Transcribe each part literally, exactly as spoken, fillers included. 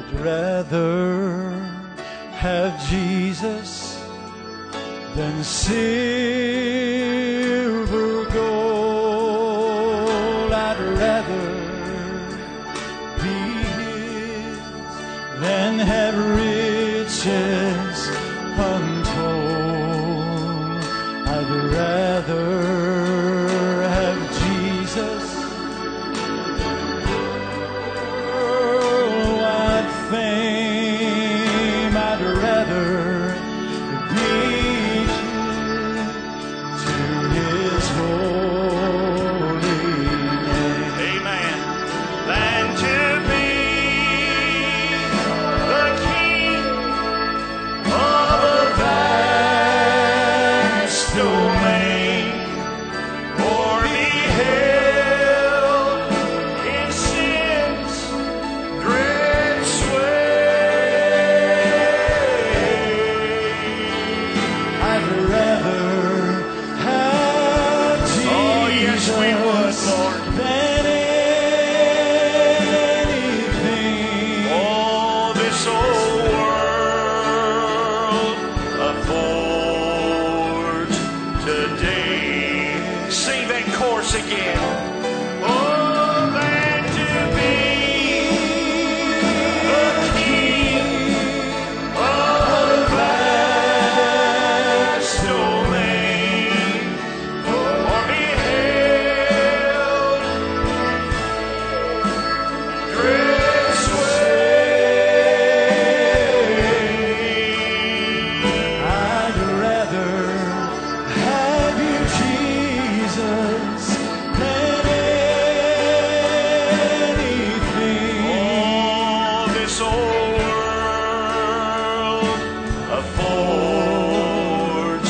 I'd rather have Jesus than silver gold. I'd rather be his than have riches untold. I'd rather have Jesus worldwide fame. I'd rather be to his holy name. Amen. Than to be the king of a vast domain, or be held in sin's dread sway. I'd rather have Jesus Oh, yes, we would, Lord. than anything. Oh, this old world affords today. Sing that chorus again. Oh, than to be the king of a vast domain, or be held dread sway. I'd rather have you, Jesus, than anything. Oh, this old world affords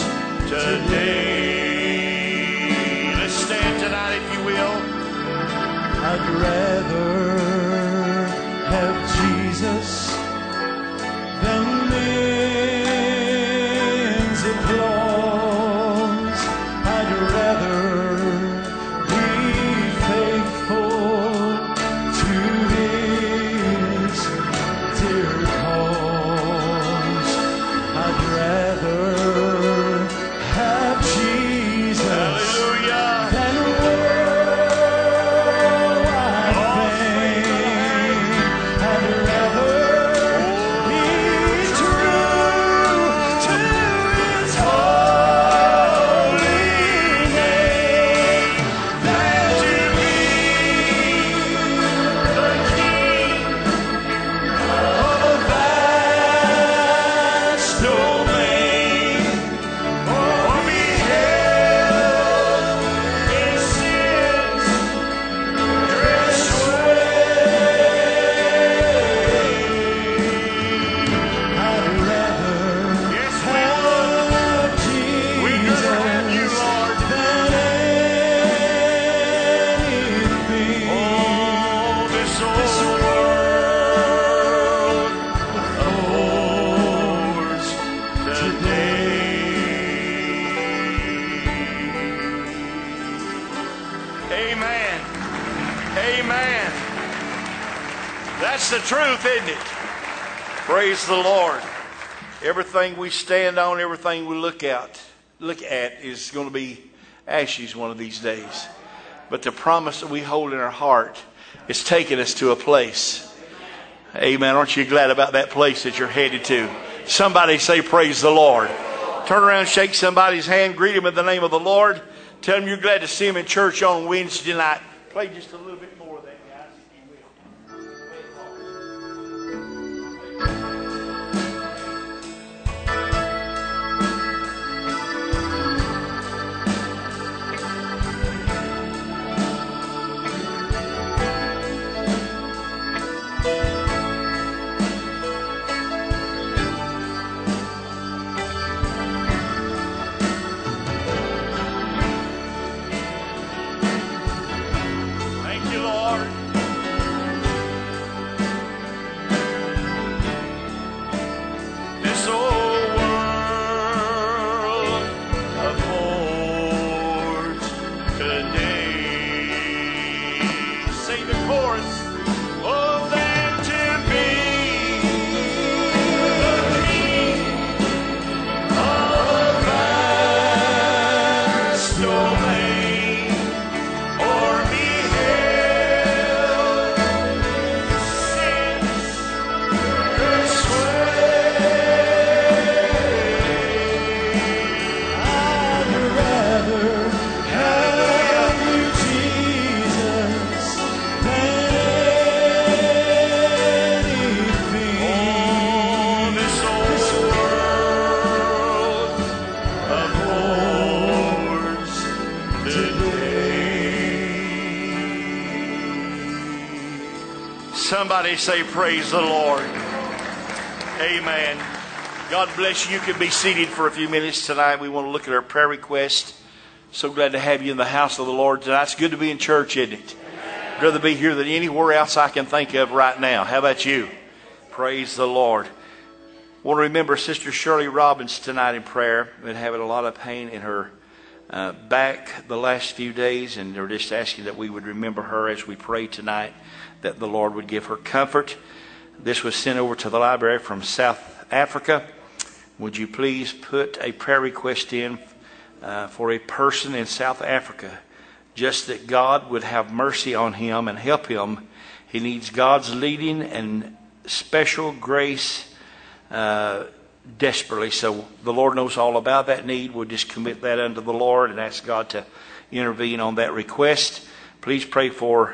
today. Let's stand tonight, if you will. I'd rather have Jesus than millions of applause. I'd rather be faithful to his dear cause. I'd rather have Jesus Hallelujah. than worldwide fame. I'd rather be true to his holy name than to be The king of a vast domain, or be held in sin's dread I'd rather Yes, we would. have We'd rather have you, Jesus Lord. than anything. Oh, this old world affords today. Amen. Amen. That's the truth, isn't it? Praise the Lord. Everything we stand on, everything we look at, look at is going to be ashes one of these days. But the promise that we hold in our heart is taking us to a place. Amen. Aren't you glad about that place that you're headed to? Somebody say, praise the Lord. Turn around, shake somebody's hand, greet him in the name of the Lord. Tell him you're glad to see him in church on Wednesday night. Play just a little bit more of that, guys, if you will. Thank you, Lord. Somebody say, praise the Lord. Amen. God bless you. You can be seated for a few minutes tonight. We want to look at our prayer request. So glad to have you in the house of the Lord tonight. It's good to be in church, isn't it? I'd rather be here than anywhere else I can think of right now. How about you? Praise the Lord. I want to remember Sister Shirley Robbins tonight in prayer. Been having a lot of pain in her uh, back the last few days, and they're just asking that we would remember her as we pray tonight, that the Lord would give her comfort. This was sent over to the library from South Africa. Would you please put a prayer request in uh, for a person in South Africa, just that God would have mercy on him and help him. He needs God's leading and special grace uh, desperately. So the Lord knows all about that need. We'll just commit that unto the Lord and ask God to intervene on that request. Please pray for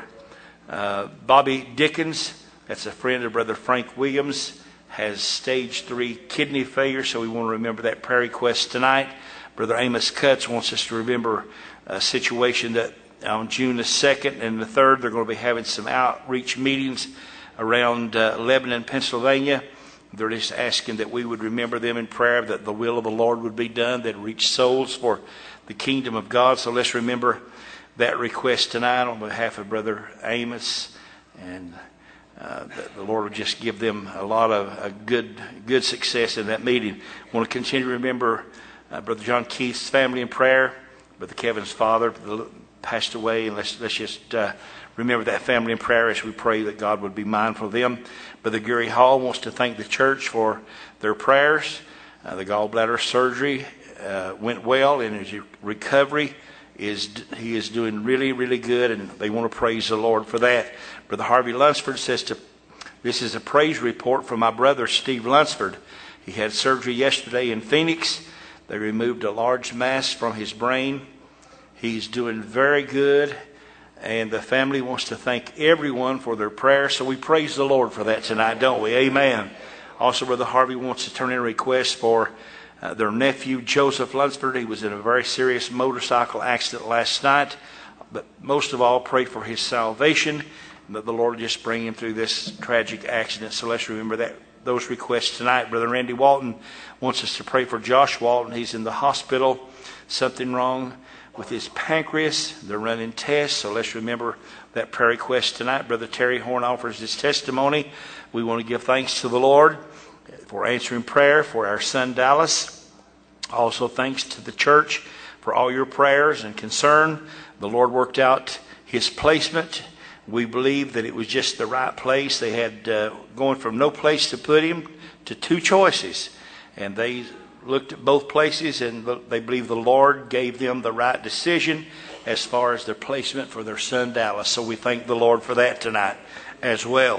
uh, Bobby Dickens. That's a friend of Brother Frank Williams. Has stage three kidney failure, so we want to remember that prayer request tonight. Brother Amos Cutts wants us to remember a situation that on June the second and the third, they're going to be having some outreach meetings around uh, Lebanon, Pennsylvania. They're just asking that we would remember them in prayer, that the will of the Lord would be done, that reach souls for the kingdom of God. So let's remember that request tonight on behalf of Brother Amos, and uh, that the Lord would just give them a lot of a good good success in that meeting. I want to continue to remember uh, Brother John Keith's family in prayer. Brother Kevin's father passed away, and let's, let's just uh, remember that family in prayer as we pray that God would be mindful of them. Brother Gary Hall wants to thank the church for their prayers. Uh, the gallbladder surgery uh, went well, and his recovery is he is doing really, really good, and they want to praise the Lord for that. Brother Harvey Lunsford says, to, this is a praise report from my brother Steve Lunsford. He had surgery yesterday in Phoenix. They removed a large mass from his brain. He's doing very good, and the family wants to thank everyone for their prayers. So we praise the Lord for that tonight, don't we? Amen. Also, Brother Harvey wants to turn in a request for uh, their nephew, Joseph Lunsford. He was in a very serious motorcycle accident last night. But most of all, pray for his salvation, and that the Lord just bring him through this tragic accident. So let's remember that those requests tonight. Brother Randy Walton wants us to pray for Josh Walton. He's in the hospital. Something wrong with his pancreas. They're running tests, so let's remember that prayer request tonight. Brother Terry Horn offers his testimony. We want to give thanks to the Lord for answering prayer for our son Dallas. Also thanks to the church for all your prayers and concern. The Lord worked out his placement. We believe that it was just the right place. They had uh, going from no place to put him to two choices, and they looked at both places, and they believe the Lord gave them the right decision as far as their placement for their son Dallas. So we thank the Lord for that tonight as well.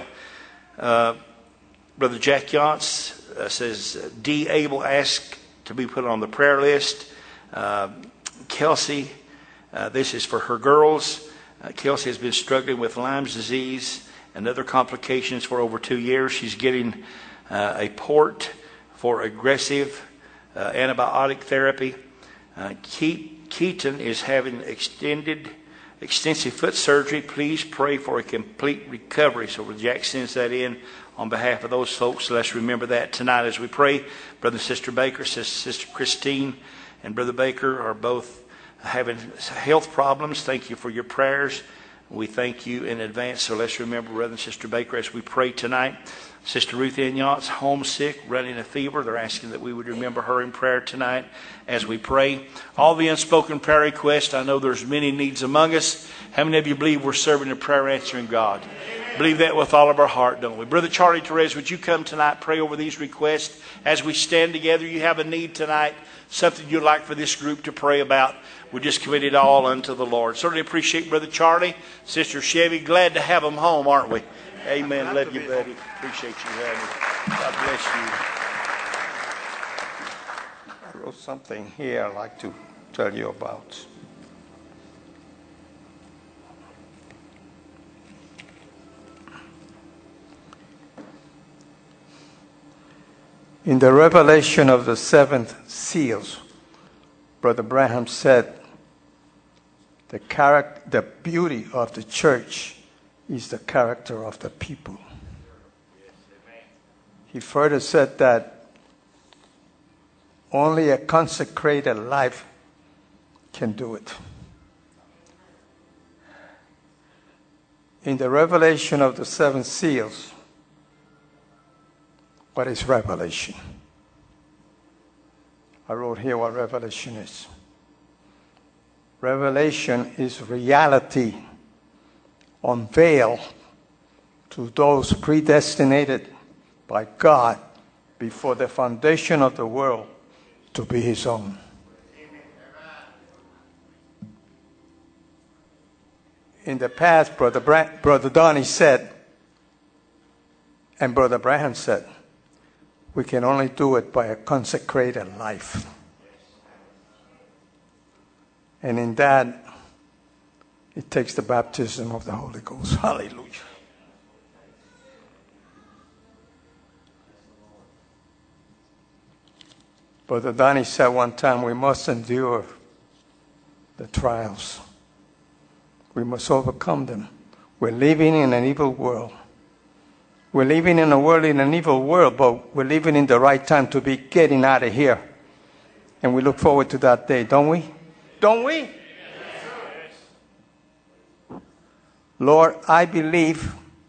Uh, Brother Jack Yance uh, says, D. Abel asked to be put on the prayer list. Uh, Kelsey, uh, this is for her girls. Uh, Kelsey has been struggling with Lyme's disease and other complications for over two years. She's getting uh, a port for aggressive Uh, antibiotic therapy. Uh, Keaton is having extended, extensive foot surgery. Please pray for a complete recovery. So Jack sends that in on behalf of those folks. So let's remember that tonight as we pray. Brother and Sister Baker, Sister, Sister Christine and Brother Baker are both having health problems. Thank you for your prayers. We thank you in advance. So let's remember Brother and Sister Baker as we pray tonight. Sister Ruth Inyat's homesick, running a fever. They're asking that we would remember her in prayer tonight as we pray. All the unspoken prayer requests. I know there's many needs among us. How many of you believe we're serving a prayer answering God? Amen. Believe that with all of our heart, don't we? Brother Charlie Therese, would you come tonight, pray over these requests as we stand together? You have a need tonight, something you'd like for this group to pray about. We just commit it all unto the Lord. Certainly appreciate Brother Charlie, Sister Chevy. Glad to have them home, aren't we? Amen. Love you, buddy. Appreciate you having me. God bless you. I wrote something here I'd like to tell you about. In the revelation of the seventh seals, Brother Branham said, the character, the beauty of the church is the character of the people. he further said that only a consecrated life can do it. In the revelation of the seven seals, what is revelation? I wrote here what revelation is. Revelation is reality unveiled to those predestinated by God before the foundation of the world to be his own. In the past, Brother, Bra- Brother Donnie said, and Brother Branham said, we can only do it by a consecrated life. And in that, it takes the baptism of the Holy Ghost. Hallelujah. Brother Donnie said one time, we must endure the trials. We must overcome them. We're living in an evil world. We're living in a world, in an evil world, but we're living in the right time to be getting out of here. And we look forward to that day, don't we? Don't we? Yes. Lord, I believe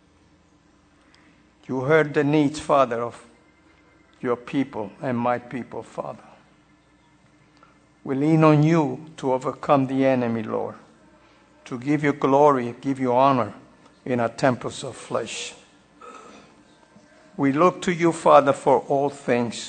you heard the needs, Father, of your people and my people, Father. We lean on you to overcome the enemy, Lord, to give you glory, give you honor in our temples of flesh. We look to you, Father, for all things.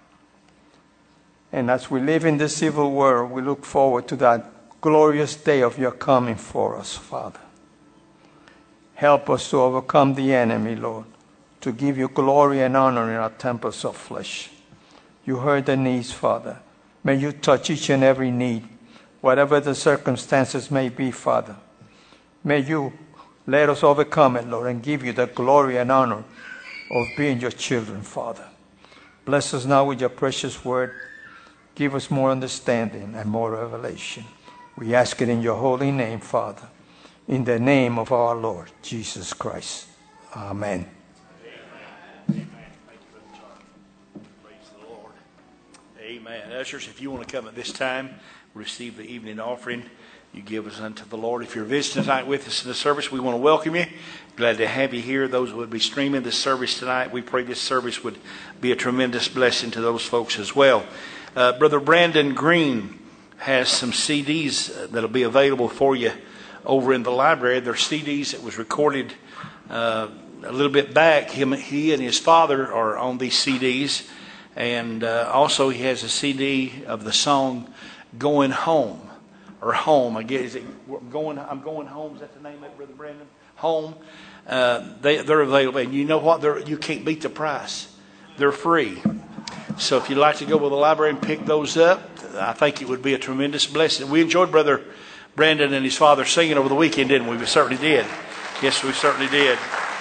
And as we live in this evil world, we look forward to that glorious day of your coming for us, Father. Help us to overcome the enemy, Lord, to give you glory and honor in our temples of flesh. You heard the needs, Father. May you touch each and every need, whatever the circumstances may be, Father. May you let us overcome it, Lord, and give you the glory and honor of being your children, Father. Bless us now with your precious word. Give us more understanding and more revelation. We ask it in your holy name, Father, in the name of our Lord, Jesus Christ. Amen. Amen. Thank you, Brother Charlie. Praise the Lord. Amen. Ushers, if you want to come at this time, receive the evening offering. You give us unto the Lord. If you're visiting tonight with us in the service, we want to welcome you. Glad to have you here. Those who would be streaming this service tonight, we pray this service would be a tremendous blessing to those folks as well. Uh, Brother Brandon Green has some C Ds that'll be available for you over in the library. They're C Ds that was recorded uh, a little bit back. Him, he and his father are on these C Ds. And uh, also he has a C D of the song Going Home. Or Home, I guess. Is it going, I'm Going Home. Is that the name of it, Brother Brandon? Home. Uh, they, they're available. And you know what? They're, you can't beat the price. They're free. So if you'd like to go to the library and pick those up, I think it would be a tremendous blessing. We enjoyed Brother Brandon and his father singing over the weekend, didn't we? We certainly did. Yes, we certainly did.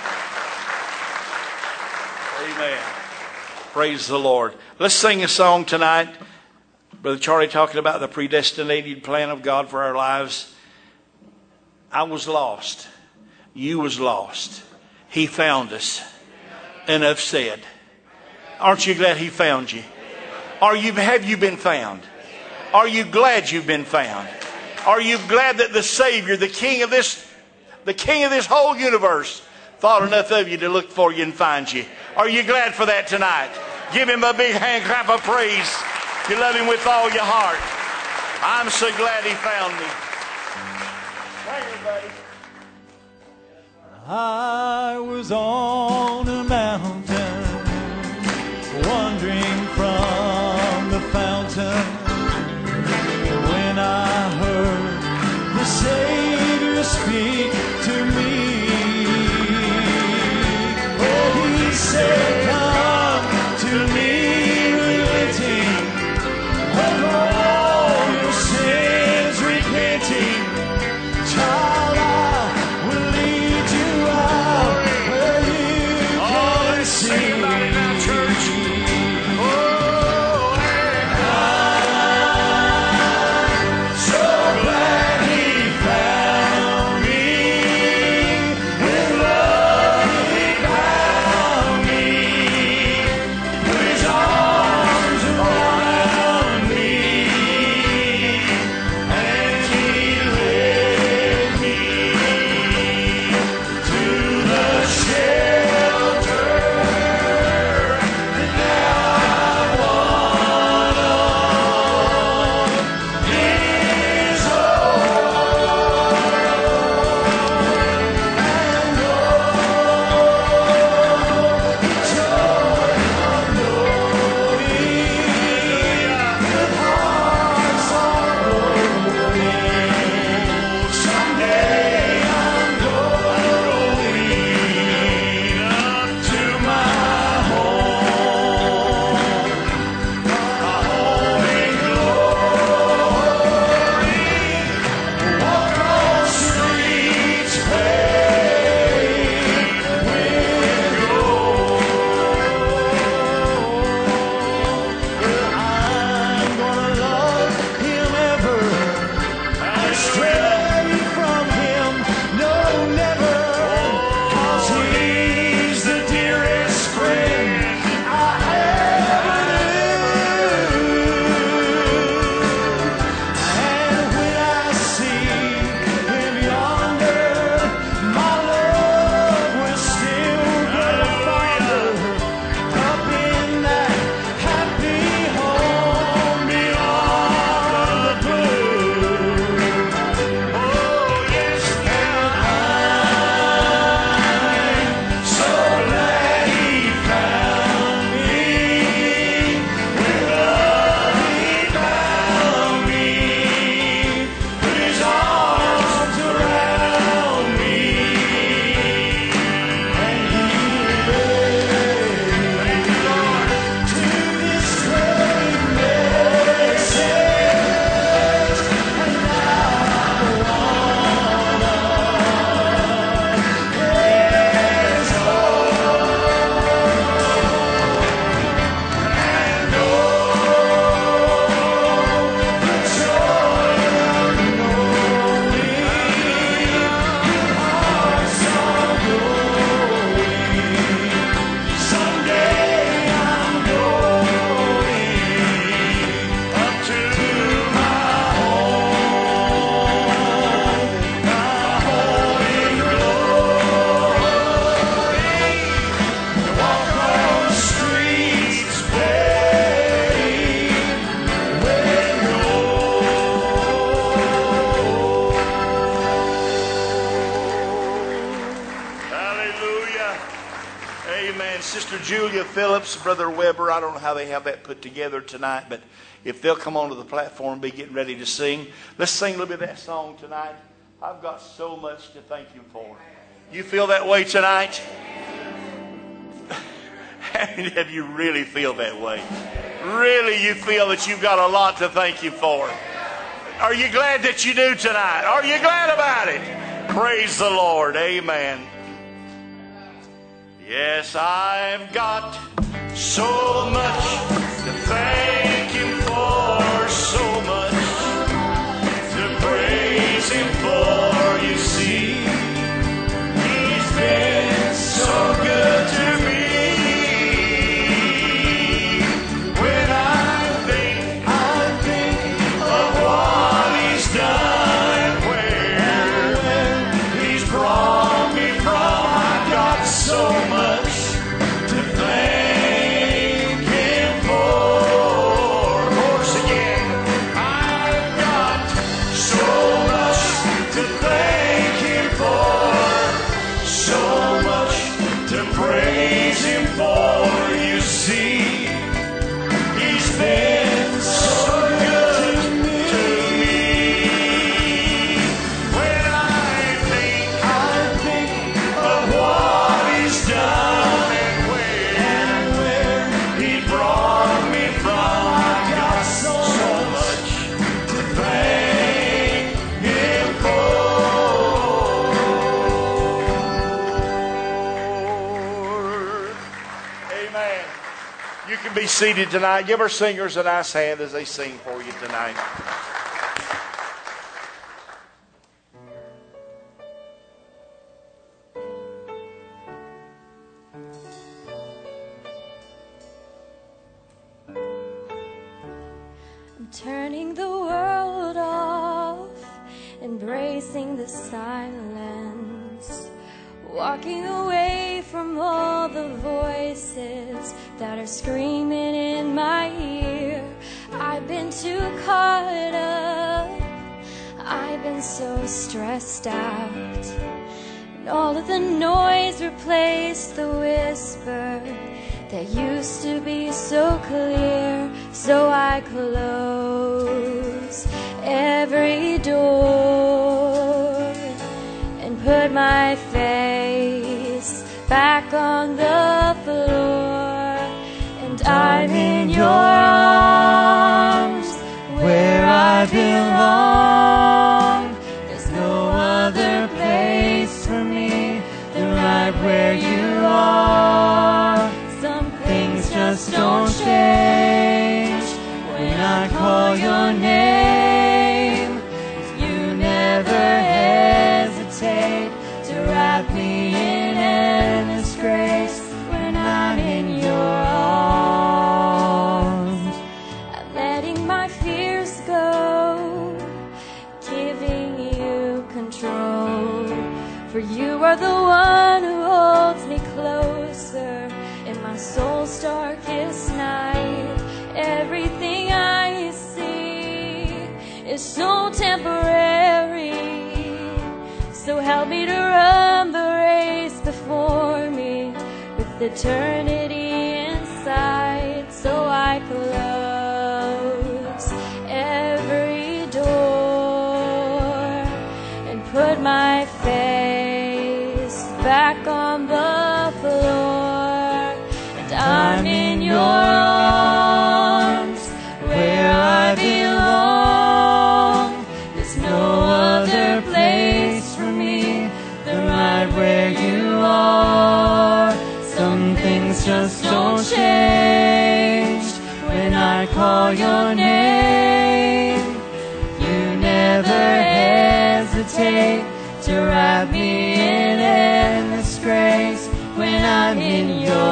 Amen. Praise the Lord. Let's sing a song tonight. Brother Charlie talking about the predestinated plan of God for our lives. I was lost. You was lost. He found us. Enough said. Aren't you glad he found you? Are you, have you been found? Are you glad you've been found? Are you glad that the Savior, the King of this, the King of this whole universe, thought enough of you to look for you and find you? Are you glad for that tonight? Give him a big hand clap of praise. You love him with all your heart. I'm so glad he found me. Thank you, buddy. I was on a mountain, wandering from the fountain, when I heard the Savior speak to me. Oh, he said, come to me, relenting, of all your sins repenting. Child, I will lead you out where you can Phillips, Brother Weber, I don't know how they have that put together tonight, but if they'll come onto the platform and be getting ready to sing, let's sing a little bit of that song tonight. I've got so much to thank Him for. You feel that way tonight? How many of you really feel that way? Really, you feel that you've got a lot to thank Him for? Are you glad that you do tonight? Are you glad about it? Praise the Lord. Amen. Yes, I've got so much to thank Him for, so much to praise Him for. You see, He's been so good to me. When I think, I think of what He's done and where He's brought me from, I've got so much to thank Him for. Chorus again. I've got so much to thank Him for, so much to praise Him for. You see, He's been so good to me. When I think, I think of what He's done and where He brought me from, I've got so much to thank Him for. Amen. You can be seated tonight. Give our singers a nice hand as they sing for you tonight. I'm turning the world off, embracing the silence, walking away from all the voices that are screaming in my ear. I've been too caught up, I've been so stressed out, and all of the noise replaced the whisper that used to be so clear. So I close every door and put my face back on the floor, and I'm in your arms where I belong. There's no other place for me than right where you are. Some things just don't change when I call your name. You never hesitate to wrap me in endless grace when I'm in your arms. I'm letting my fears go, giving you control. For you are the one who holds me closer in my soul's darkest night. Everything I see is so temporary, so help me to run the race before me with eternity in sight. So I close every door and put my face back on the floor, and I'm in your arms where I belong. There's no other place for me than right where you are. Some things just don't change when I call your name. You never hesitate to wrap me in endless grace when I'm in your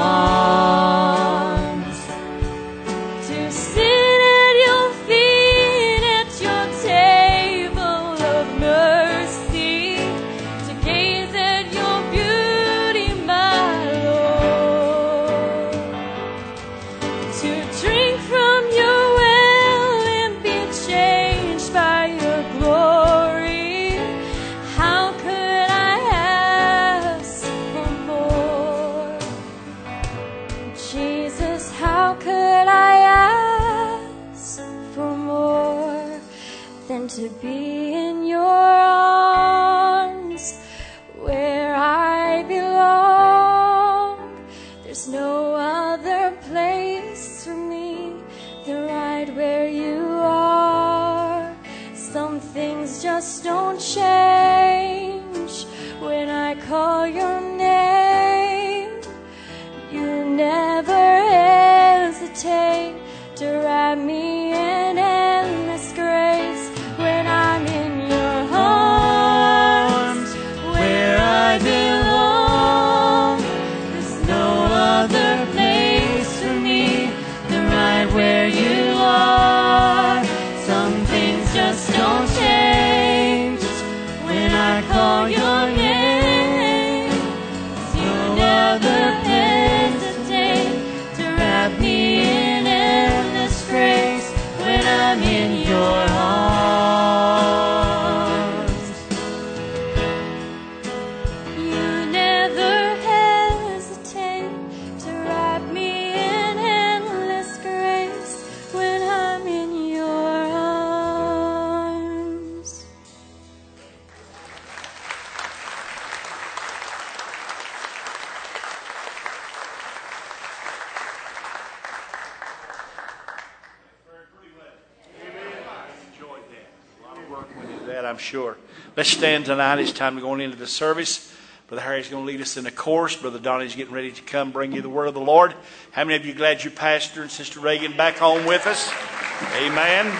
arms. To sit at your feet at your table of mercy, to gaze at your beauty, my Lord, to drink from your well and be changed by your glory. How could I ask for more? to be in your arms where I belong. There's no other place for me than right where you are. Some things just don't change when I call your name. You never hesitate to wrap me in endless grace when I'm in your arms where I belong. There's no other place for me than right where you are. Some things just don't change when I call your name. There's no other hesitate to wrap me in endless grace when I'm in your arms. You never hesitate to wrap me in endless grace when I'm in your arms. Enjoyed that. A lot of work went into that, I'm sure. Let's stand tonight. It's time to go into the service. Brother Harry's going to lead us in the chorus. Brother Donnie's getting ready to come bring you the word of the Lord. How many of you glad your pastor and Sister Reagan back home with us? Amen.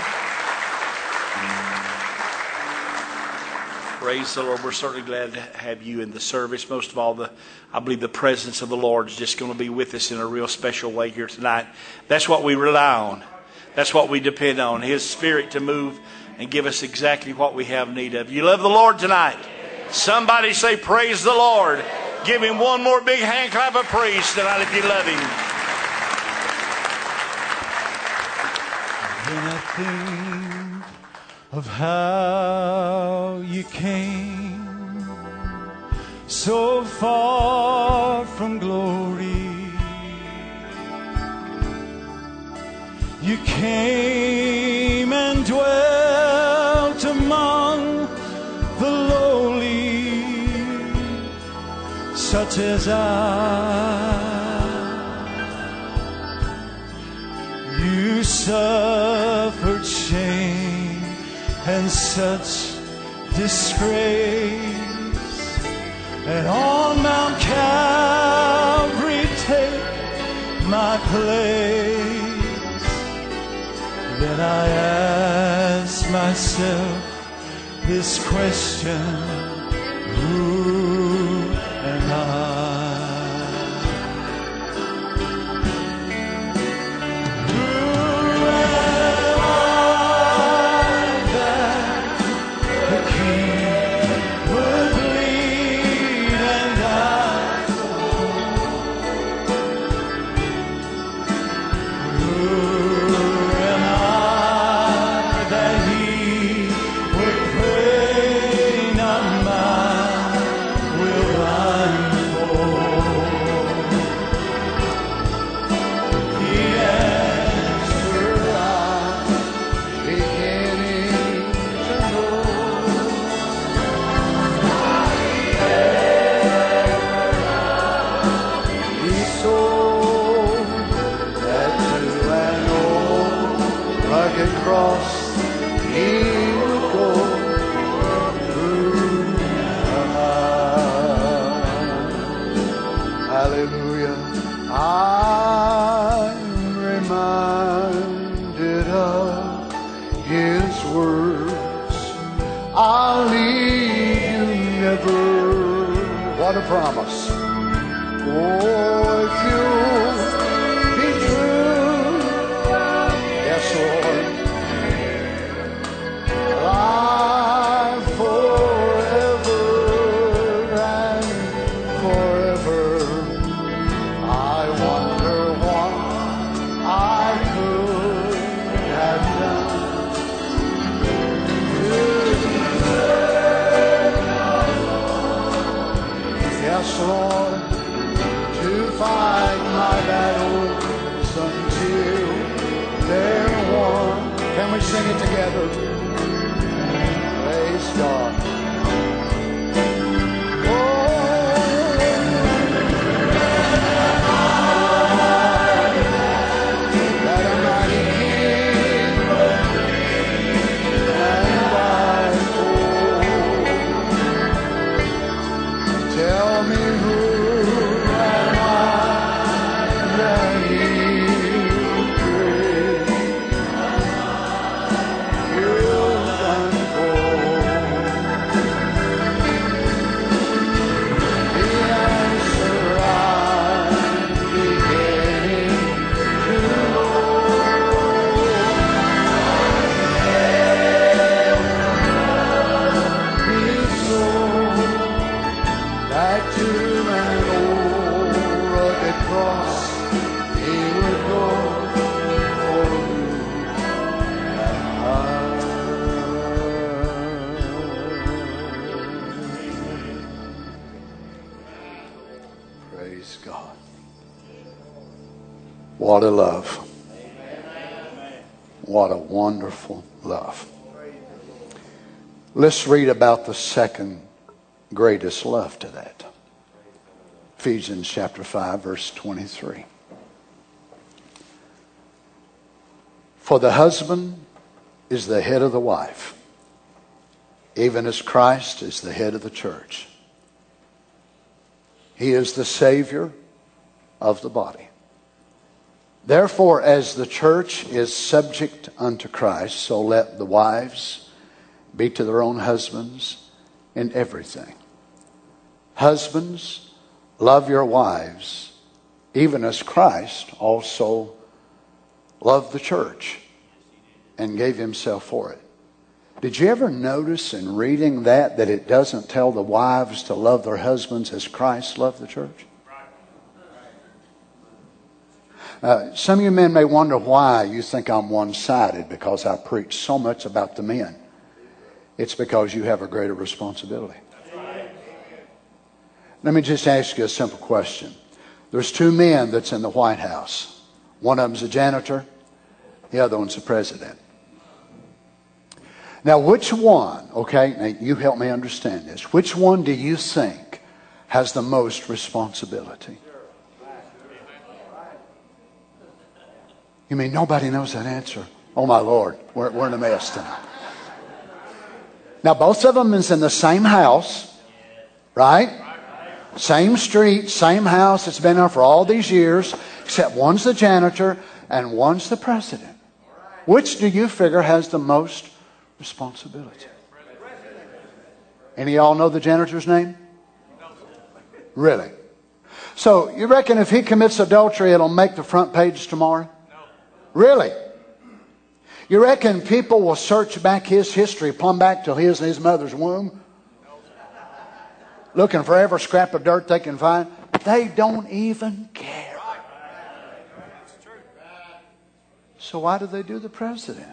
Praise the Lord. We're certainly glad to have you in the service. Most of all, the I believe the presence of the Lord is just going to be with us in a real special way here tonight. That's what we rely on. That's what we depend on. His Spirit to move and give us exactly what we have need of. You love the Lord tonight? Somebody say, praise the Lord. Give Him one more big hand clap of praise tonight if you love Him. When I think of how you came so far from glory, you came and dwelt among the lowly, such as I. You suffered shame and such disgrace, and on Mount Calvary take my place. Then I ask myself this question, who am I? What a promise. Oh, if you'll be true, yes, Lord, life forever and forever. I wonder what I could have done. Yes, Lord, to fight my battles until they're won. Can we sing it together? What a love. What a wonderful love. Let's read about the second greatest love to that. Ephesians chapter five, verse twenty-three. For the husband is the head of the wife, even as Christ is the head of the church. He is the Savior of the body. Therefore, as the church is subject unto Christ, so let the wives be to their own husbands in everything. Husbands, love your wives, even as Christ also loved the church and gave himself for it. Did you ever notice in reading that that it doesn't tell the wives to love their husbands as Christ loved the church? Uh, some of you men may wonder why you think I'm one-sided because I preach so much about the men. It's because you have a greater responsibility. Let me just ask you a simple question. There's two men that's in the White House. One of them's a janitor. The other one's the president. Now, which one, okay, now you help me understand this. Which one do you think has the most responsibility? You mean nobody knows that answer? Oh, my Lord, we're, we're in a mess tonight. Now, both of them is in the same house, right? Same street, same house. It's been there for all these years, except one's the janitor and one's the president. Which do you figure has the most responsibility? Any of y'all know the janitor's name? Really? So, you reckon if he commits adultery, it'll make the front page tomorrow? Really? You reckon people will search back his history, plumb back to his and his mother's womb? Looking for every scrap of dirt they can find? They don't even care. So why do they do the president?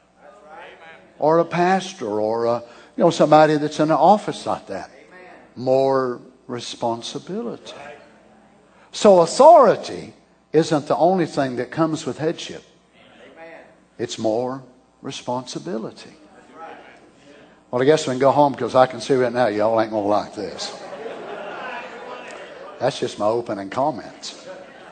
Or a pastor or a, you know, somebody that's in an office like that? More responsibility. So authority isn't the only thing that comes with headship. It's more responsibility. Well, I guess we can go home because I can see right now y'all ain't going to like this. That's just my opening comments.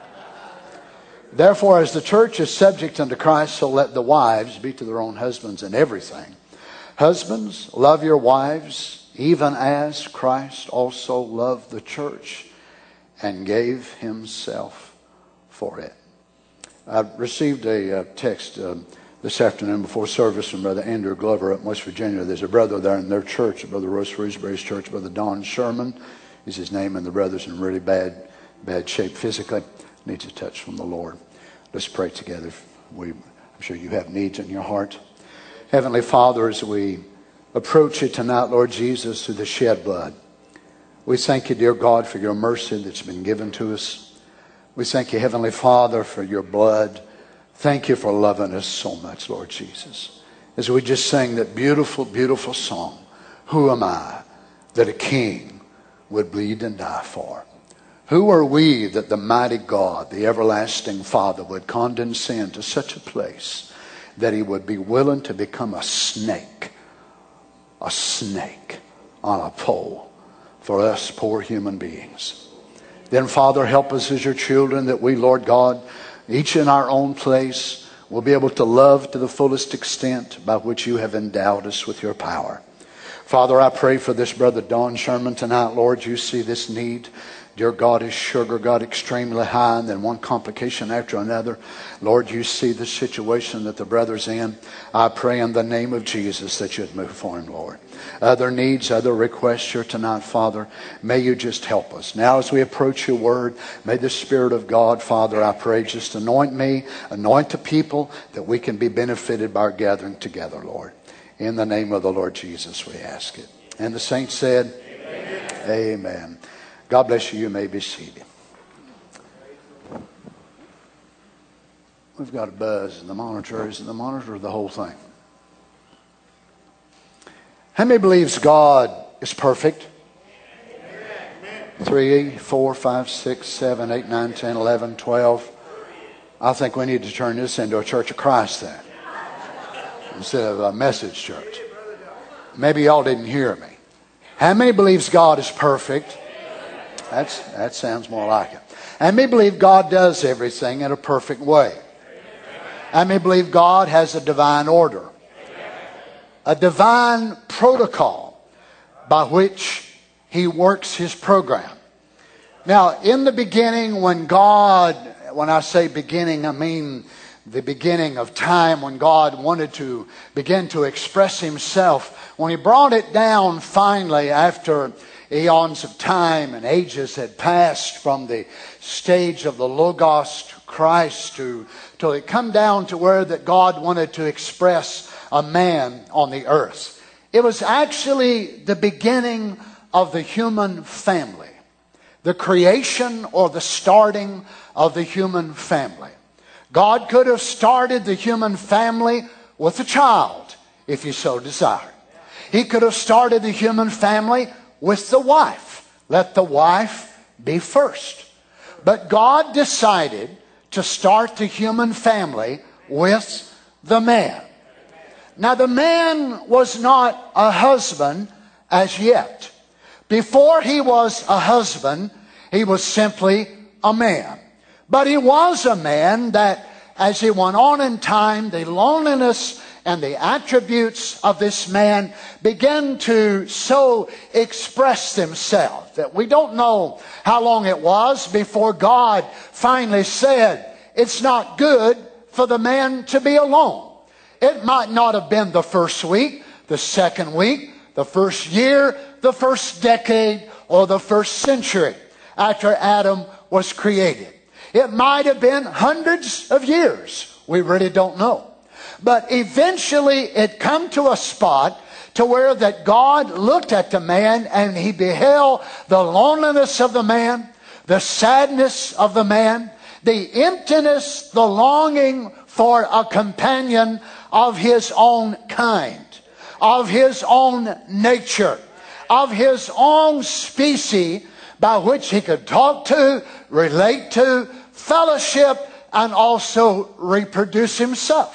Therefore, as the church is subject unto Christ, so let the wives be to their own husbands in everything. Husbands, love your wives, even as Christ also loved the church and gave himself for it. I received a uh, text uh, this afternoon before service from Brother Andrew Glover up in West Virginia. There's a brother there in their church, Brother Royce Roosbury's church, Brother Don Sherman is his name, and the brother's in really bad, bad shape physically. Needs a touch from the Lord. Let's pray together. We, I'm sure you have needs in your heart. Heavenly Father, as we approach you tonight, Lord Jesus, through the shed blood, we thank you, dear God, for your mercy that's been given to us. We thank you, Heavenly Father, for your blood. Thank you for loving us so much, Lord Jesus. As we just sang that beautiful, beautiful song, who am I that a king would bleed and die for? Who are we that the mighty God, the everlasting Father, would condescend to such a place that he would be willing to become a snake, a snake on a pole for us poor human beings? Then, Father, help us as your children that we, Lord God, each in our own place, will be able to love to the fullest extent by which you have endowed us with your power. Father, I pray for this brother Don Sherman tonight. Lord, you see this need. Dear God, his sugar got extremely high, and then one complication after another. Lord, you see the situation that the brother's in. I pray in the name of Jesus that you'd move for him, Lord. Other needs, other requests here tonight, Father, may you just help us. Now as we approach your word, may the Spirit of God, Father, I pray, just anoint me, anoint the people, that we can be benefited by our gathering together, Lord. In the name of the Lord Jesus, we ask it. And the saints said, Amen. Amen. God bless you. You may be seated. We've got a buzz in the monitor. Is it the monitor or the whole thing? How many believes God is perfect? Amen. Three, four, five, six, seven, eight, nine, ten, eleven, twelve. I think we need to turn this into a Church of Christ then, instead of a message church. Maybe y'all didn't hear me. How many believes God is perfect? That's, that sounds more like it. How many believe God does everything in a perfect way? How many believe God has a divine order? A divine protocol by which He works His program. Now, in the beginning, when God, when I say beginning, I mean the beginning of time, when God wanted to begin to express Himself, when He brought it down finally after eons of time and ages had passed from the stage of the Logos to Christ to till it come down to where that God wanted to express a man on the earth. It was actually the beginning of the human family. The creation or the starting of the human family. God could have started the human family with a child, if He so desired. He could have started the human family with the wife. Let the wife be first. But God decided to start the human family with the man. Now, the man was not a husband as yet. Before he was a husband, he was simply a man. But he was a man that, as he went on in time, the loneliness and the attributes of this man began to so express themselves that we don't know how long it was before God finally said, it's not good for the man to be alone. It might not have been the first week, the second week, the first year, the first decade, or the first century after Adam was created. It might have been hundreds of years. We really don't know. But eventually it come to a spot to where that God looked at the man and He beheld the loneliness of the man, the sadness of the man, the emptiness, the longing for a companion of his own kind, of his own nature, of his own species by which he could talk to, relate to, fellowship, and also reproduce himself.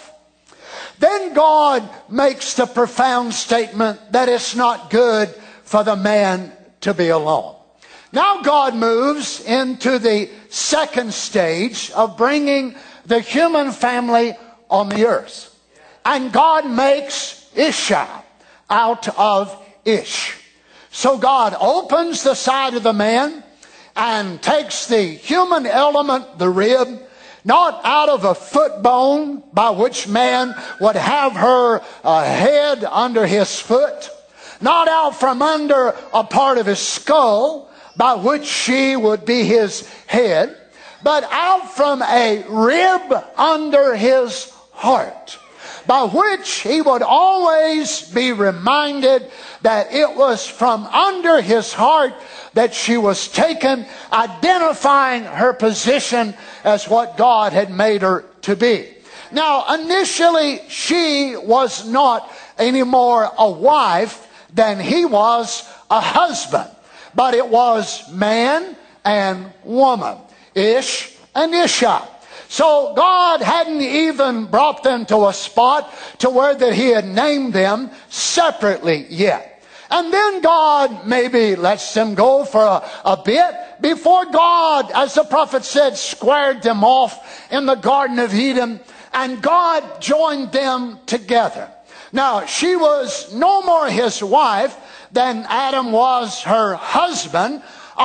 Then God makes the profound statement that it's not good for the man to be alone. Now God moves into the second stage of bringing the human family on the earth. And God makes Isha out of Ish. So God opens the side of the man and takes the human element, the rib, not out of a foot bone by which man would have her uh, head under his foot, not out from under a part of his skull by which she would be his head, but out from a rib under his heart, by which he would always be reminded that it was from under his heart that she was taken, identifying her position as what God had made her to be. Now, initially, she was not any more a wife than he was a husband. But it was man and woman, Ish and Isha. So God hadn't even brought them to a spot to where that He had named them separately yet. And then God maybe lets them go for a, a bit before God, as the prophet said, squared them off in the Garden of Eden, and God joined them together. Now, she was no more his wife than Adam was her husband,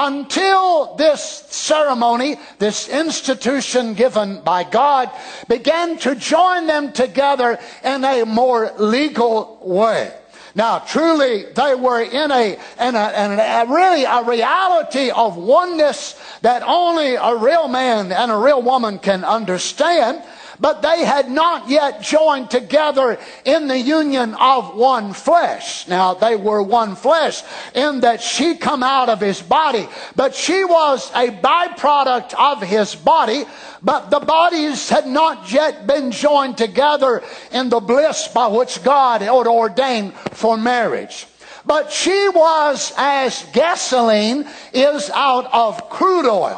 until this ceremony, this institution given by God, began to join them together in a more legal way. Now, truly, they were in a, in a, in a really a reality of oneness that only a real man and a real woman can understand. But they had not yet joined together in the union of one flesh. Now, they were one flesh in that she come out of his body, but she was a byproduct of his body. But the bodies had not yet been joined together in the bliss by which God had ordained for marriage. But she was as gasoline is out of crude oil.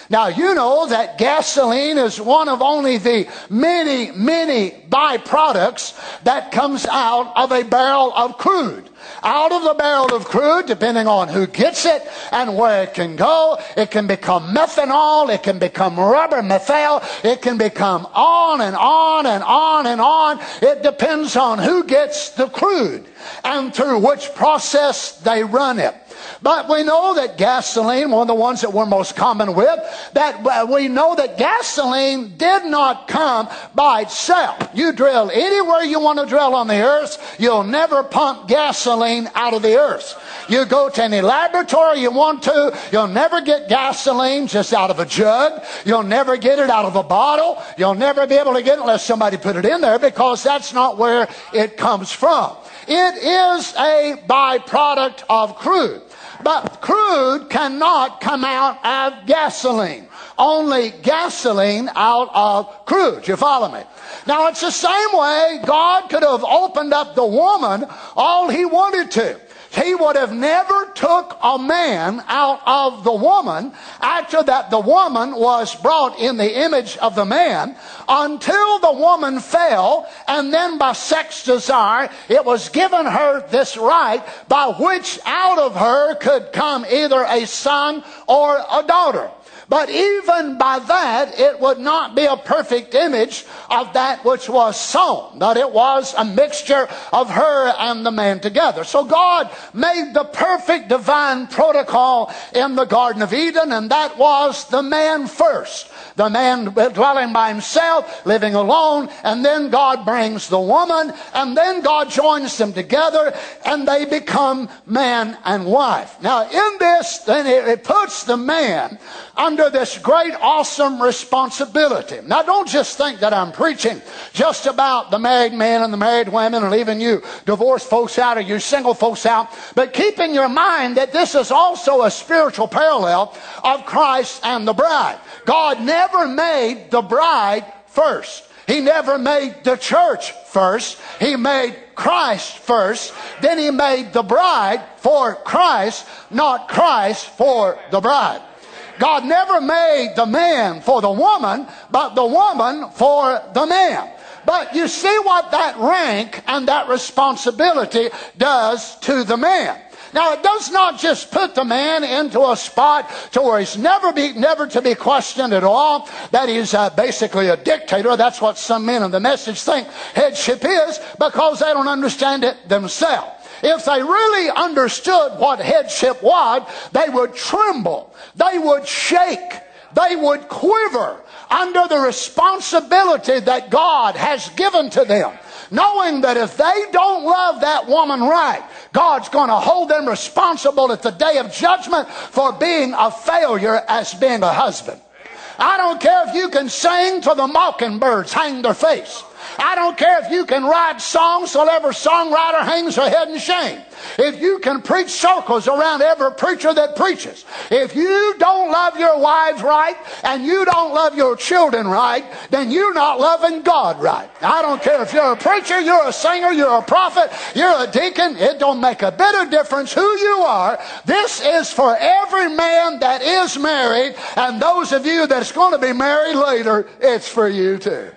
Now, you know that gasoline is one of only the many, many byproducts that comes out of a barrel of crude. Out of the barrel of crude, depending on who gets it and where it can go, it can become methanol, it can become rubber methyl, it can become on and on and on and on. It depends on who gets the crude and through which process they run it. But we know that gasoline, one of the ones that we're most common with, that we know that gasoline did not come by itself. You drill anywhere you want to drill on the earth, you'll never pump gasoline out of the earth. You go to any laboratory you want to, you'll never get gasoline just out of a jug. You'll never get it out of a bottle. You'll never be able to get it unless somebody put it in there, because that's not where it comes from. It is a byproduct of crude. But crude cannot come out of gasoline. Only gasoline out of crude. You follow me? Now, it's the same way God could have opened up the woman all he wanted to. He would have never took a man out of the woman after that the woman was brought in the image of the man, until the woman fell, and then by sex desire it was given her this right by which out of her could come either a son or a daughter. But even by that, it would not be a perfect image of that which was sown. But it was a mixture of her and the man together. So God made the perfect divine protocol in the Garden of Eden, and that was the man first. The man dwelling by himself, living alone, and then God brings the woman, and then God joins them together, and they become man and wife. Now, in this, then it puts the man under this great, awesome responsibility. Now, don't just think that I'm preaching just about the married men and the married women and leaving you divorced folks out or you single folks out, but keep in your mind that this is also a spiritual parallel of Christ and the bride. God never made the bride first. He never made the church first. He made Christ first. Then he made the bride for Christ, not Christ for the bride. God never made the man for the woman, but the woman for the man. But you see what that rank and that responsibility does to the man. Now, it does not just put the man into a spot to where he's never be never to be questioned at all, that he's uh, basically a dictator. That's what some men in the Message think headship is, because they don't understand it themselves. If they really understood what headship was, they would tremble, they would shake, they would quiver under the responsibility that God has given to them, knowing that if they don't love that woman right, God's going to hold them responsible at the day of judgment for being a failure as being a husband. I don't care if you can sing till the mockingbirds hang their face. I don't care if you can write songs till every songwriter hangs her head in shame. If you can preach circles around every preacher that preaches. If you don't love your wives right and you don't love your children right, then you're not loving God right. I don't care if you're a preacher, you're a singer, you're a prophet, you're a deacon. It don't make a bit of difference who you are. This is for every man that is married, and those of you that's going to be married later, it's for you too.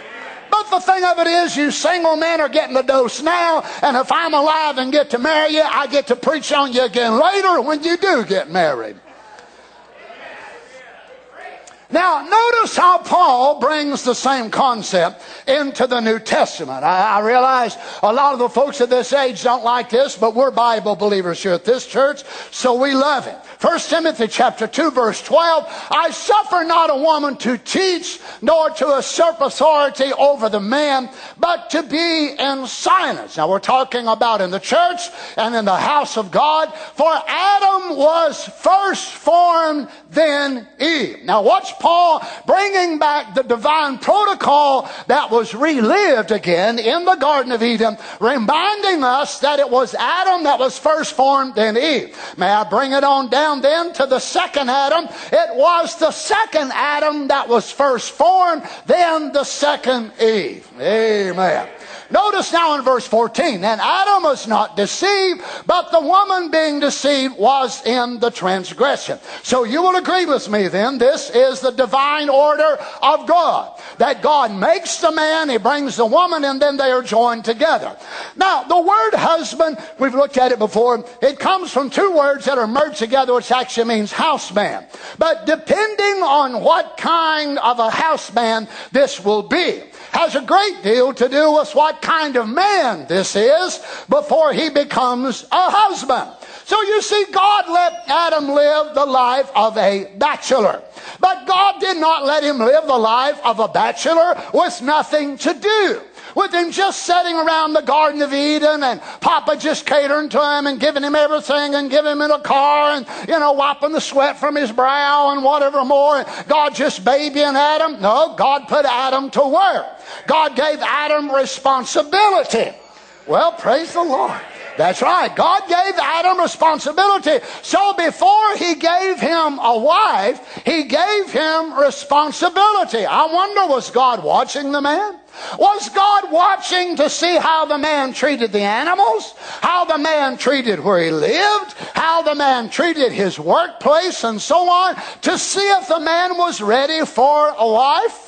But the thing of it is, you single men are getting the dose now, and if I'm alive and get to marry you, I get to preach on you again later when you do get married. Now, notice how Paul brings the same concept into the New Testament. I, I realize a lot of the folks at this age don't like this, but we're Bible believers here at this church, so we love it. First Timothy chapter two, verse twelve, I suffer not a woman to teach, nor to usurp authority over the man, but to be in silence. Now, we're talking about in the church and in the house of God. For Adam was first formed, then Eve. Now, watch Paul bringing back the divine protocol that was relived again in the Garden of Eden, reminding us that it was Adam that was first formed, then Eve. May I bring it on down then to the second Adam? It was the second Adam that was first formed, then the second Eve. Amen. Notice now in verse fourteen, and Adam was not deceived, but the woman being deceived was in the transgression. So you will agree with me then, this is the divine order of God. That God makes the man, he brings the woman, and then they are joined together. Now, the word husband, we've looked at it before, it comes from two words that are merged together, which actually means houseman. But depending on what kind of a houseman this will be, has a great deal to do with what kind of man this is before he becomes a husband. So you see, God let Adam live the life of a bachelor. But God did not let him live the life of a bachelor with nothing to do. With him just sitting around the Garden of Eden and Papa just catering to him and giving him everything and giving him in a car and, you know, wiping the sweat from his brow and whatever more. And God just babying Adam. No, God put Adam to work. God gave Adam responsibility. Well, praise the Lord. That's right. God gave Adam responsibility. So before he gave him a wife, he gave him responsibility. I wonder, was God watching the man? Was God watching to see how the man treated the animals? How the man treated where he lived? How the man treated his workplace and so on? To see if the man was ready for a wife?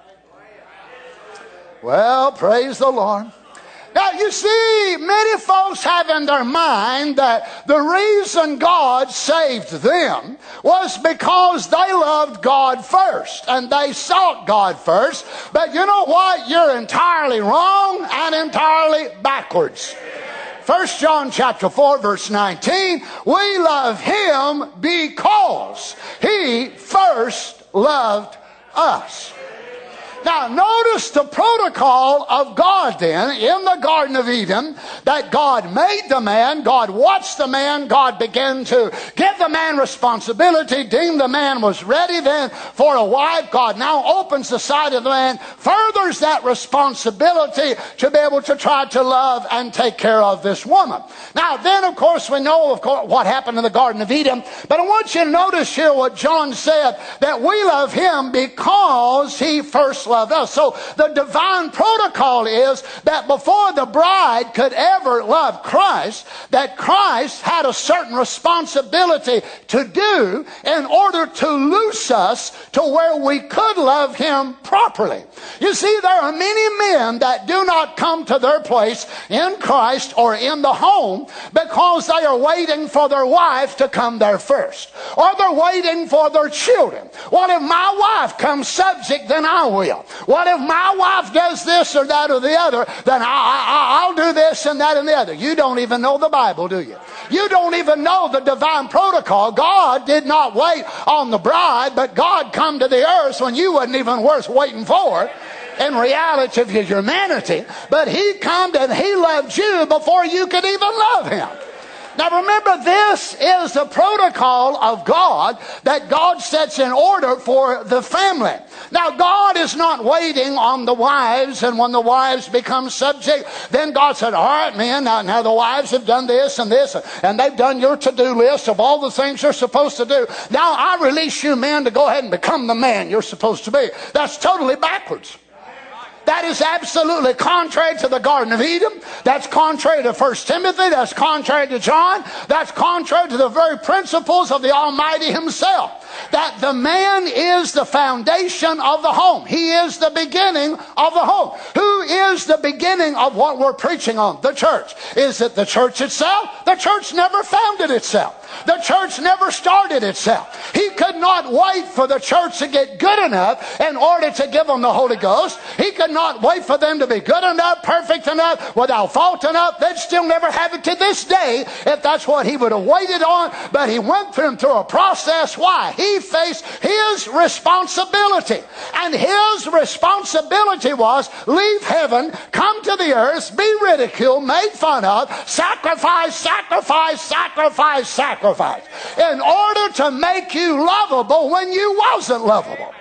Well, praise the Lord. Now, you see, many folks have in their mind that the reason God saved them was because they loved God first and they sought God first. But you know what? You're entirely wrong and entirely backwards. First John chapter four verse nineteen, we love him because he first loved us. Now, notice the protocol of God then in the Garden of Eden, that God made the man, God watched the man, God began to give the man responsibility, deemed the man was ready then for a wife. God now opens the side of the man, furthers that responsibility to be able to try to love and take care of this woman. Now, then, of course, we know, of course, what happened in the Garden of Eden, but I want you to notice here what John said, that we love him because he first loved us. So the divine protocol is that before the bride could ever love Christ, that Christ had a certain responsibility to do in order to loose us to where we could love him properly. You see, there are many men that do not come to their place in Christ or in the home because they are waiting for their wife to come there first, or they're waiting for their children. What if my wife comes subject, then I will. What if my wife does this or that or the other, then I, I, I'll do this and that and the other. You don't even know the Bible, do you? You don't even know the divine protocol. God did not wait on the bride, but God come to the earth when you wasn't even worth waiting for in reality of his humanity. But he come and he loved you before you could even love him. Now remember, this is the protocol of God that God sets in order for the family. Now God is not waiting on the wives, and when the wives become subject, then God said, all right, men, now, now the wives have done this and this, and they've done your to-do list of all the things you're supposed to do. Now I release you men to go ahead and become the man you're supposed to be. That's totally backwards. That is absolutely contrary to the Garden of Eden. That's contrary to First Timothy. That's contrary to John. That's contrary to the very principles of the Almighty himself. That the man is the foundation of the home. He is the beginning of the home. Who is the beginning of what we're preaching on? The church. Is it the church itself? The church never founded itself. The church never started itself. He could not wait for the church to get good enough in order to give them the Holy Ghost. He could not wait for them to be good enough, perfect enough, without fault enough. They'd still never have it to this day if that's what he would have waited on. But he went through, through a process. Why? He faced his responsibility. And his responsibility was leave heaven, come to the earth, be ridiculed, made fun of, sacrifice, sacrifice, sacrifice, sacrifice. In order to make you lovable when you wasn't lovable.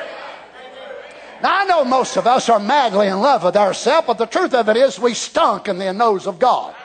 Now, I know most of us are madly in love with ourselves, but the truth of it is we stunk in the nose of God.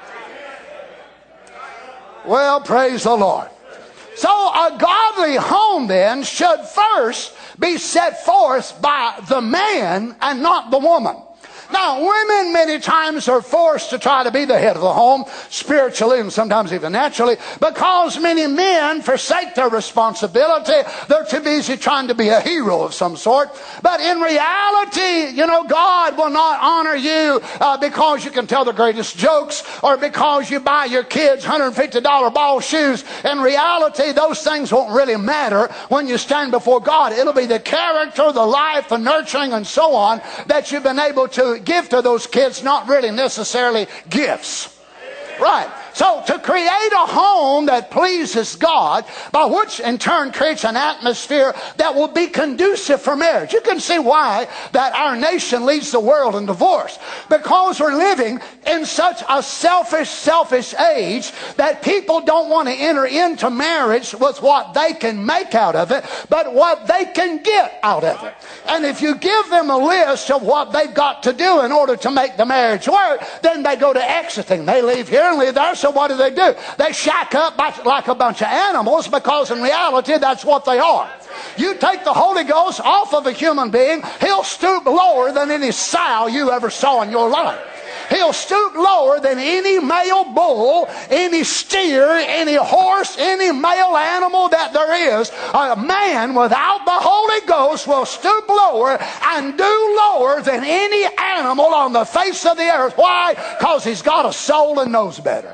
Well, praise the Lord. So a godly home then should first be set forth by the man and not the woman. Now, women many times are forced to try to be the head of the home, spiritually and sometimes even naturally, because many men forsake their responsibility. They're too busy trying to be a hero of some sort. But in reality, you know, God will not honor you uh, because you can tell the greatest jokes or because you buy your kids one hundred fifty dollar ball shoes. In reality, those things won't really matter when you stand before God. It'll be the character, the life, the nurturing, and so on that you've been able to give to those kids, not really necessarily gifts. Right. So to create a home that pleases God, by which in turn creates an atmosphere that will be conducive for marriage. You can see why that our nation leads the world in divorce. Because we're living in such a selfish, selfish age that people don't want to enter into marriage with what they can make out of it, but what they can get out of it. And if you give them a list of what they've got to do in order to make the marriage work, then they go to exiting. They leave here and leave there. So what do they do? They shack up like a bunch of animals, because in reality that's what they are. You take the Holy Ghost off of a human being, he'll stoop lower than any sow you ever saw in your life. He'll stoop lower than any male bull, any steer, any horse, any male animal that there is. A man without the Holy Ghost will stoop lower and do lower than any animal on the face of the earth. Why? Because he's got a soul and knows better.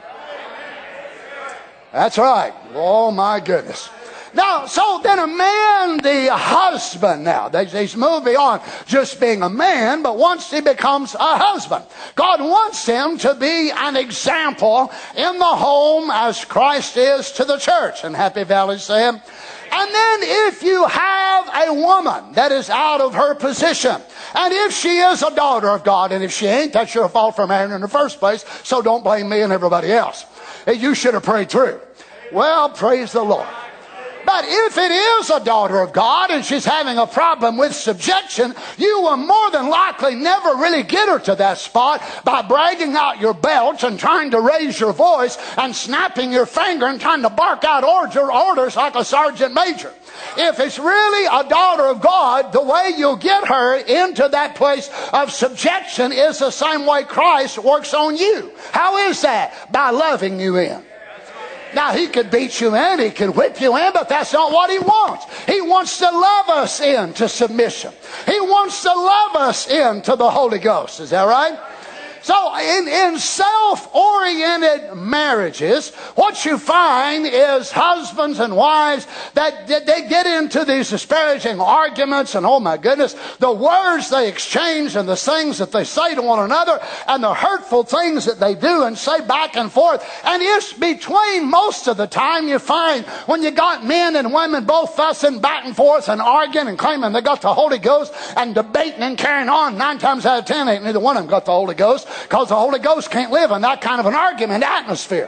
That's right. Oh my goodness. Now, so then a man, the husband now, he's moved beyond just being a man, but once he becomes a husband, God wants him to be an example in the home as Christ is to the church. And Happy Valley say, and then if you have a woman that is out of her position, and if she is a daughter of God, and if she ain't, that's your fault for marrying in the first place, so don't blame me and everybody else. You should have prayed through. Well, praise the Lord. But if it is a daughter of God and she's having a problem with subjection, you will more than likely never really get her to that spot by bragging out your belt and trying to raise your voice and snapping your finger and trying to bark out orders like a sergeant major. If it's really a daughter of God, the way you'll get her into that place of subjection is the same way Christ works on you. How is that? By loving you in. Now, he could beat you in, he could whip you in, but that's not what he wants. He wants to love us into submission. He wants to love us into the Holy Ghost. Is that right? So in, in self-oriented marriages, what you find is husbands and wives that, that they get into these disparaging arguments, and oh my goodness, the words they exchange and the things that they say to one another and the hurtful things that they do and say back and forth. And it's between most of the time you find when you got men and women both fussing back and forth and arguing and claiming they got the Holy Ghost and debating and carrying on. Nine times out of ten, ain't neither one of them got the Holy Ghost. Because the Holy Ghost can't live in that kind of an argument atmosphere.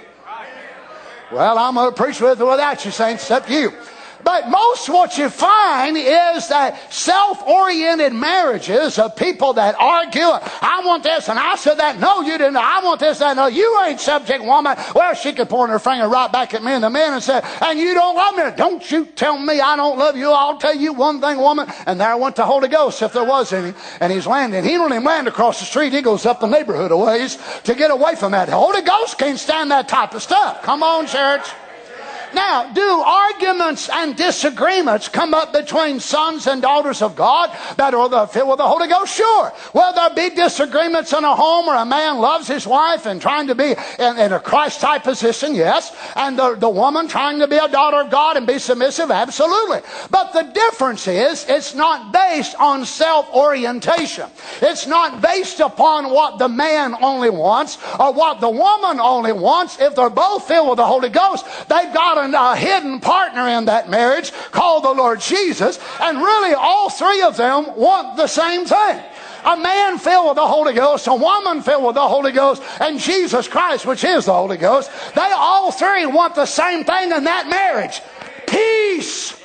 Well, I'm going to preach with or without you, saints, except you. But most what you find is that self-oriented marriages of people that argue, I want this and I said that, no you didn't, I want this and no, you ain't subject woman. Well, she could point her finger right back at me and the men and say, and you don't love me. Don't you tell me I don't love you. I'll tell you one thing, woman. And there went the Holy Ghost, if there was any. And he's landing. He don't even land across the street. He goes up the neighborhood a ways to get away from that. The Holy Ghost can't stand that type of stuff. Come on, church. Now, do arguments and disagreements come up between sons and daughters of God that are filled with the Holy Ghost? Sure. Will there be disagreements in a home where a man loves his wife and trying to be in, in a Christ-type position? Yes. And the, the woman trying to be a daughter of God and be submissive? Absolutely. But the difference is it's not based on self-orientation. It's not based upon what the man only wants or what the woman only wants. If they're both filled with the Holy Ghost, they've got a a hidden partner in that marriage called the Lord Jesus, and really all three of them want the same thing. A man filled with the Holy Ghost, a woman filled with the Holy Ghost, and Jesus Christ, which is the Holy Ghost, they all three want the same thing in that marriage. Peace,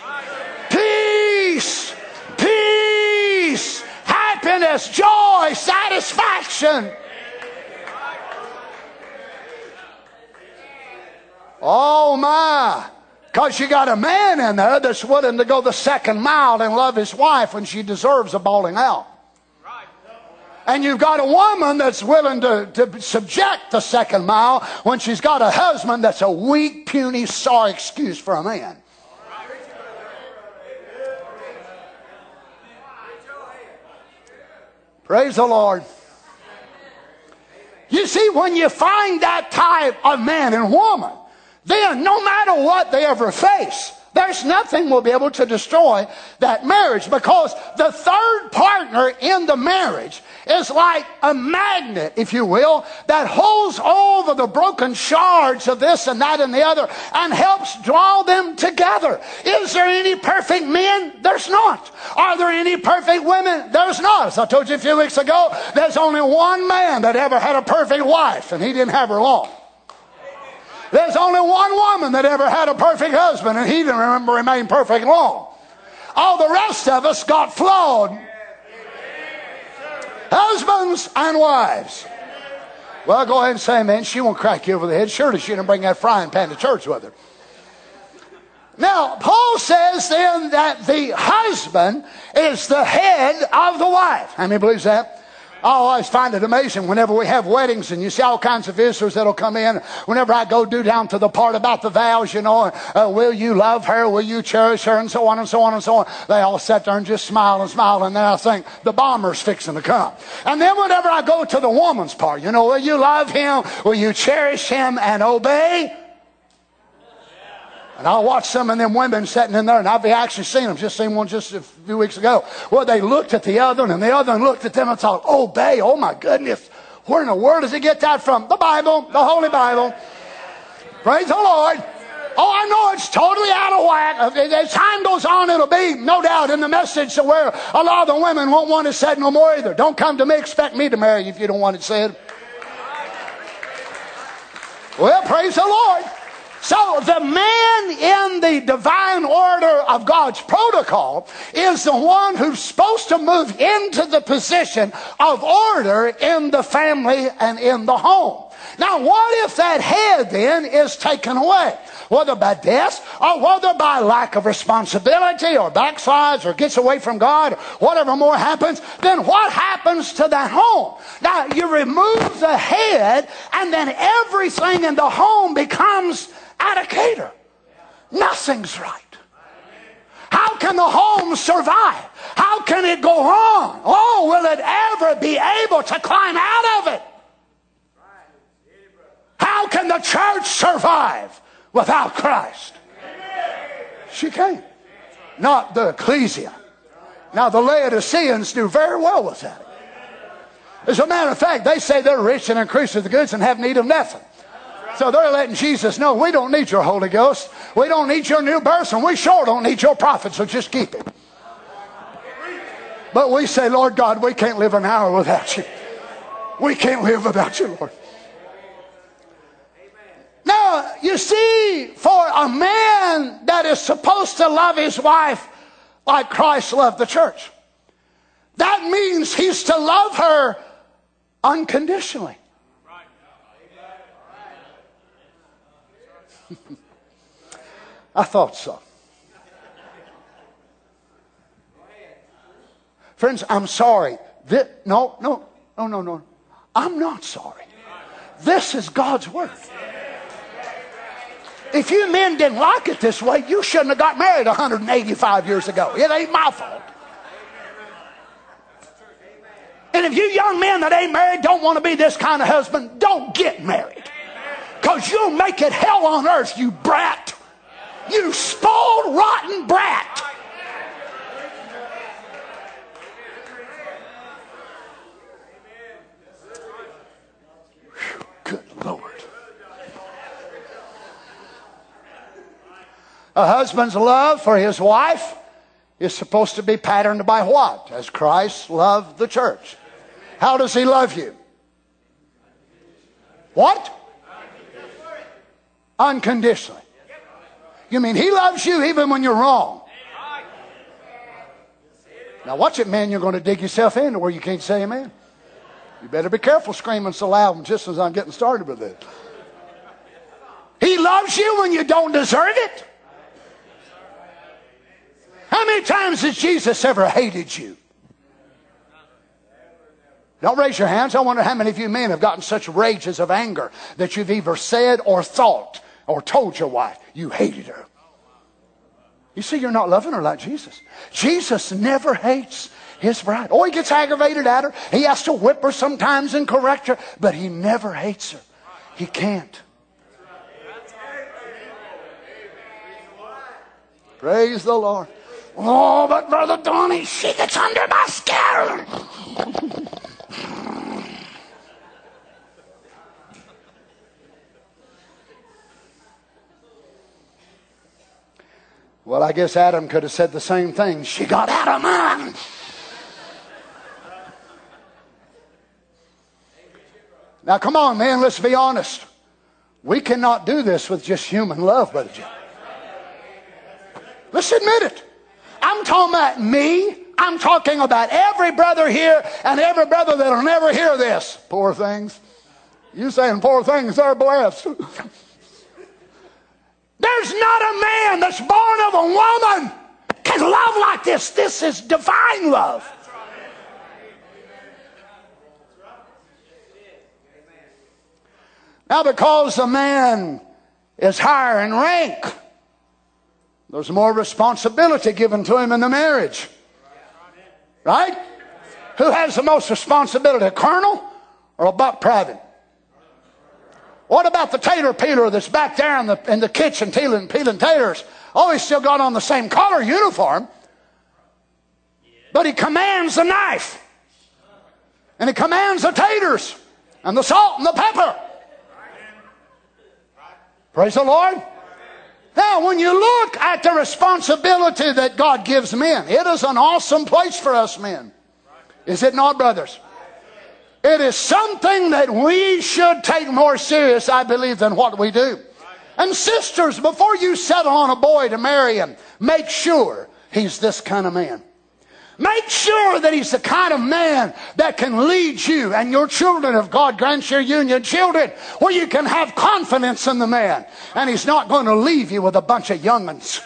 peace, peace, happiness, joy, satisfaction. Oh my, because you got a man in there that's willing to go the second mile and love his wife when she deserves a bawling out. And you've got a woman that's willing to, to subject the second mile when she's got a husband that's a weak, puny, sorry excuse for a man. Praise the Lord. You see, when you find that type of man and woman, then no matter what they ever face, there's nothing will be able to destroy that marriage, because the third partner in the marriage is like a magnet, if you will, that holds all of the broken shards of this and that and the other and helps draw them together. Is there any perfect men? There's not. Are there any perfect women? There's not. As I told you a few weeks ago, there's only one man that ever had a perfect wife, and he didn't have her long. There's only one woman that ever had a perfect husband, and he didn't remember remain perfect long. All the rest of us got flawed husbands and wives. Well, go ahead and say amen. She won't crack you over the head. Surely she didn't bring that frying pan to church with her. Now, Paul says then that the husband is the head of the wife. How many believes that? I always find it amazing whenever we have weddings and you see all kinds of visitors that'll come in. Whenever I go do down to the part about the vows, you know, uh, will you love her? Will you cherish her? And so on and so on and so on. They all sit there and just smile and smile. And then I think the bomber's fixing to come. And then whenever I go to the woman's part, you know, will you love him? Will you cherish him and obey? And I'll watch some of them women sitting in there, and I've actually seen them. Just seen one just a few weeks ago. Well, they looked at the other one, and the other one looked at them and thought, obey, oh my goodness. Where in the world does he get that from? The Bible, the Holy Bible. Praise the Lord. Oh, I know it's totally out of whack. As time goes on, it'll be, no doubt, in the message to where a lot of the women won't want it said no more either. Don't come to me, expect me to marry you if you don't want it said. Well, praise the Lord. So the man in the divine order of God's protocol is the one who's supposed to move into the position of order in the family and in the home. Now, what if that head then is taken away? Whether by death or whether by lack of responsibility or backslides or gets away from God, or whatever more happens, then what happens to that home? Now, you remove the head and then everything in the home becomes out of cater. Nothing's right. How can the home survive? How can it go on? Oh, will it ever be able to climb out of it? How can the church survive without Christ? She can't. Not the ecclesia. Now, the Laodiceans do very well with that. As a matter of fact, they say they're rich and increase with the goods and have need of nothing. So they're letting Jesus know, we don't need your Holy Ghost. We don't need your new birth, and we sure don't need your prophet, so just keep it. But we say, Lord God, we can't live an hour without you. We can't live without you, Lord. Now, you see, for a man that is supposed to love his wife like Christ loved the church, that means he's to love her unconditionally. I thought so. Friends, I'm sorry. This, no, no, no, no, no. I'm not sorry. This is God's word. If you men didn't like it this way, you shouldn't have got married one hundred eighty-five years ago. It ain't my fault. And if you young men that ain't married don't want to be this kind of husband, don't get married. Because you'll make it hell on earth, you brat. You spoiled, rotten brat. Whew, good Lord. A husband's love for his wife is supposed to be patterned by what? As Christ loved the church. How does he love you? What? Unconditionally. You mean he loves you even when you're wrong? Now watch it, man. You're going to dig yourself into where you can't say amen. You better be careful screaming so loud just as I'm getting started with it. He loves you when you don't deserve it. How many times has Jesus ever hated you? Don't raise your hands. I wonder how many of you men have gotten such rages of anger that you've either said or thought or told your wife you hated her. You see, you're not loving her like Jesus. Jesus never hates his bride. Oh, he gets aggravated at her. He has to whip her sometimes and correct her. But he never hates her. He can't. Praise the Lord. Oh, but Brother Donnie, she gets under my skin. Well, I guess Adam could have said the same thing. She got out of mine. Now, come on, man, let's be honest. We cannot do this with just human love, Brother Jim. Let's admit it. I'm talking about me. I'm talking about every brother here and every brother that'll never hear this. Poor things. You saying poor things, they're blessed. There's not a man that's born of a woman can love like this. This is divine love. Now, because a man is higher in rank, there's more responsibility given to him in the marriage. Right? Who has the most responsibility, a colonel or a buck private? What about the tater peeler that's back there in the, in the kitchen peeling, peeling taters? Oh, he's still got on the same color uniform. But he commands the knife. And he commands the taters and the salt and the pepper. Praise the Lord. Now, when you look at the responsibility that God gives men, it is an awesome place for us men. Is it not, brothers? It is something that we should take more serious, I believe, than what we do. And sisters, before you settle on a boy to marry him, make sure he's this kind of man. Make sure that he's the kind of man that can lead you and your children, if God grants your union children, where you can have confidence in the man. And he's not going to leave you with a bunch of young'uns.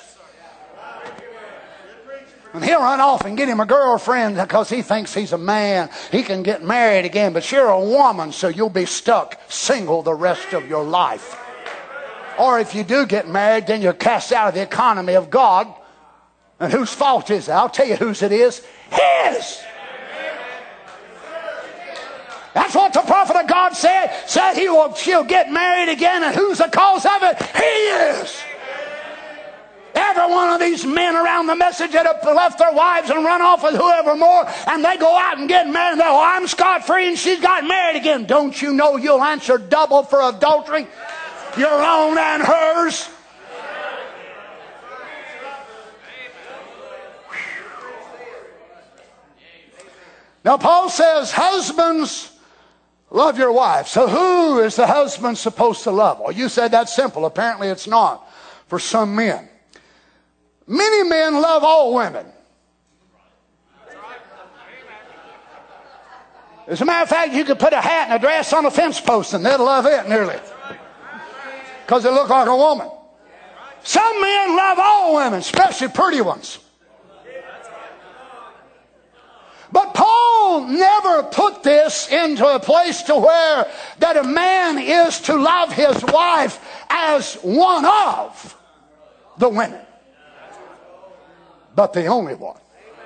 And he'll run off and get him a girlfriend because he thinks he's a man. He can get married again, but you're a woman, so you'll be stuck single the rest of your life. Or if you do get married, then you're cast out of the economy of God. And whose fault is it? I'll tell you whose it is. His! That's what the prophet of God said. Said he will, she'll get married again, and who's the cause of it? He is! Every one of these men around the message that have left their wives and run off with whoever more, and they go out and get married, and they're, well, I'm scot-free and she's got married again. Don't you know you'll answer double for adultery? Your own and hers. Now, Paul says, husbands, love your wife. So who is the husband supposed to love? Well, you said that's simple. Apparently it's not for some men. Many men love all women. As a matter of fact, you could put a hat and a dress on a fence post and they'll love it nearly. Because they look like a woman. Some men love all women, especially pretty ones. But Paul never put this into a place to where that a man is to love his wife as one of the women, but the only one.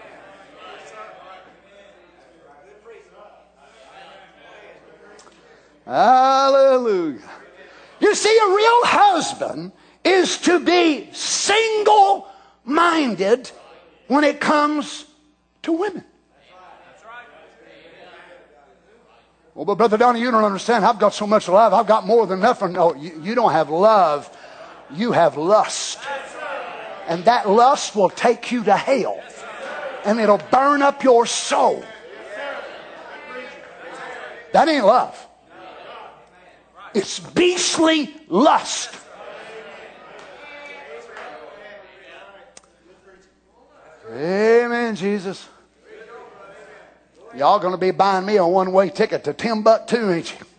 Hallelujah. You see, a real husband is to be single-minded when it comes to women. Well, but Brother Donnie, you don't understand. I've got so much love. I've got more than enough. No, you, you don't have love. You have lust. And that lust will take you to hell. And it'll burn up your soul. That ain't love. It's beastly lust. Amen, Jesus. Y'all going to be buying me a one-way ticket to Timbuktu, ain't you?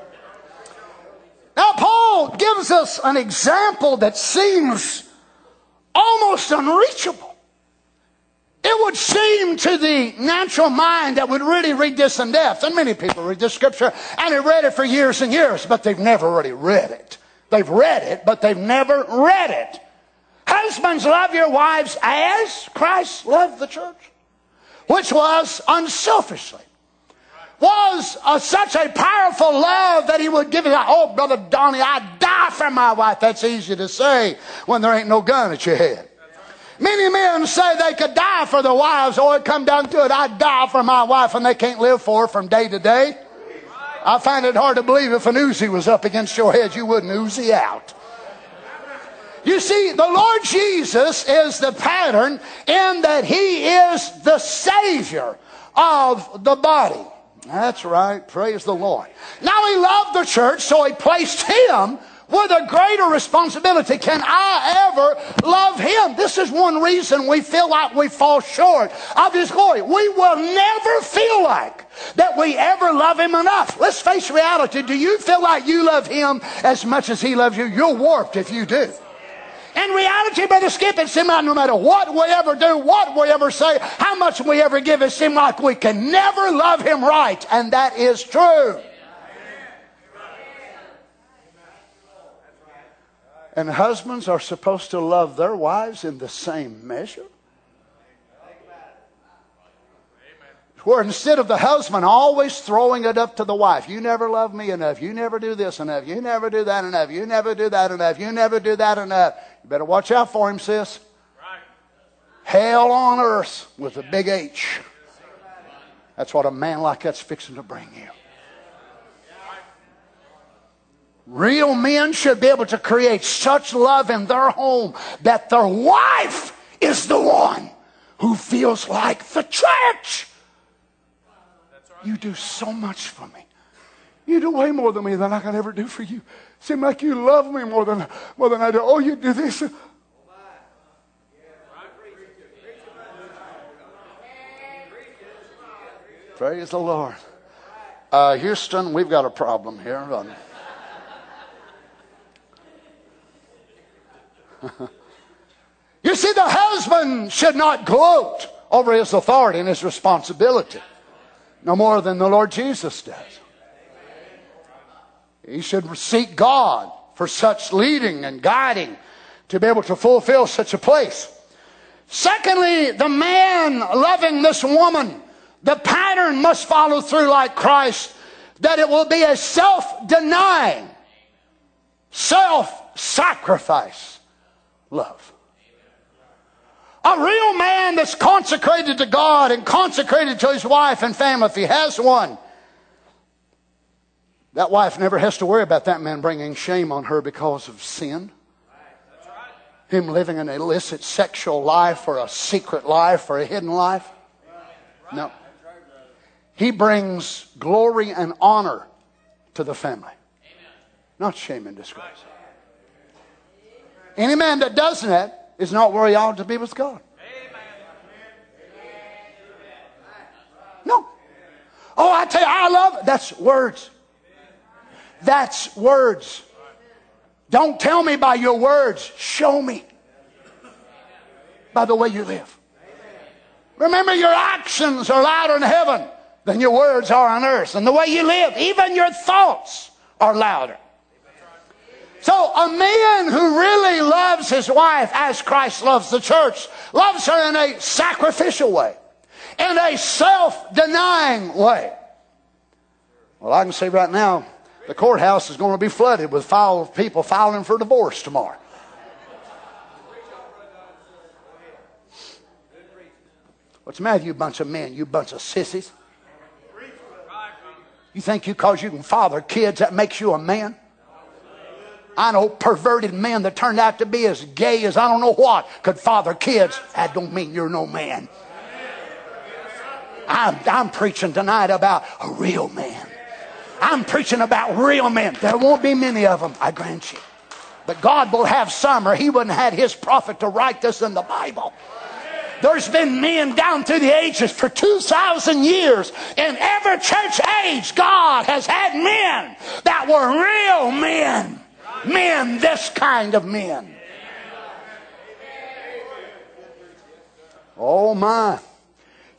Now, Paul gives us an example that seems almost unreachable. It would seem to the natural mind that would really read this in depth, and many people read this scripture and have read it for years and years, but they've never really read it. They've read it, but they've never read it. Husbands, love your wives as Christ loved the church, which was unselfishly. Was uh, such a powerful love that he would give it. Oh, Brother Donnie, I'd die for my wife. That's easy to say when there ain't no gun at your head. Many men say they could die for their wives. Oh, it come down to it, I'd die for my wife, and they can't live for her from day to day. I find it hard to believe if an Uzi was up against your head, you wouldn't Uzi out. You see, the Lord Jesus is the pattern in that he is the Savior of the body. That's right. Praise the Lord. Now, he loved the church, so he placed him with a greater responsibility. Can I ever love him? This is one reason we feel like we fall short of his glory. We will never feel like that we ever love him enough. Let's face reality. Do you feel like you love him as much as he loves you? You're warped if you do. In reality, Brother Skip, it seems like no matter what we ever do, what we ever say, how much we ever give, it seems like we can never love him right. And that is true. And husbands are supposed to love their wives in the same measure. Where instead of the husband always throwing it up to the wife, you never love me enough, you never do this enough, you never do that enough, you never do that enough, you never do that enough. You better watch out for him, sis. Right. Hell on earth with a big H. That's what a man like that's fixing to bring you. Real men should be able to create such love in their home that their wife is the one who feels like the church. You do so much for me. You do way more than me than I can ever do for you. Seem like you love me more than more than I do. Oh, you do this. Praise the Lord. Uh, Houston, we've got a problem here. Um, you see, the husband should not gloat over his authority and his responsibility. No more than the Lord Jesus does. He should seek God for such leading and guiding to be able to fulfill such a place. Secondly, the man loving this woman, the pattern must follow through like Christ, that it will be a self-denying, self-sacrifice love. A real man that's consecrated to God and consecrated to his wife and family, if he has one, that wife never has to worry about that man bringing shame on her because of sin. Him living an illicit sexual life or a secret life or a hidden life. No. He brings glory and honor to the family. Not shame and disgrace. Any man that does that is not where he ought to be with God. No. Oh, I tell you, I love it. That's words. That's words. Don't tell me by your words. Show me by the way you live. Remember, your actions are louder in heaven than your words are on earth. And the way you live, even your thoughts are louder. So a man who really loves his wife as Christ loves the church, loves her in a sacrificial way, in a self-denying way. Well, I can say right now, the courthouse is going to be flooded with file of people filing for divorce tomorrow. What's the matter, you bunch of men, you bunch of sissies? You think you, because you can father kids, that makes you a man? I know perverted men that turned out to be as gay as I don't know what could father kids. That don't mean you're no man. I'm, I'm preaching tonight about a real man. I'm preaching about real men. There won't be many of them, I grant you. But God will have some, or he wouldn't have had his prophet to write this in the Bible. There's been men down through the ages for two thousand years. In every church age, God has had men that were real men. Men, this kind of men. Oh my.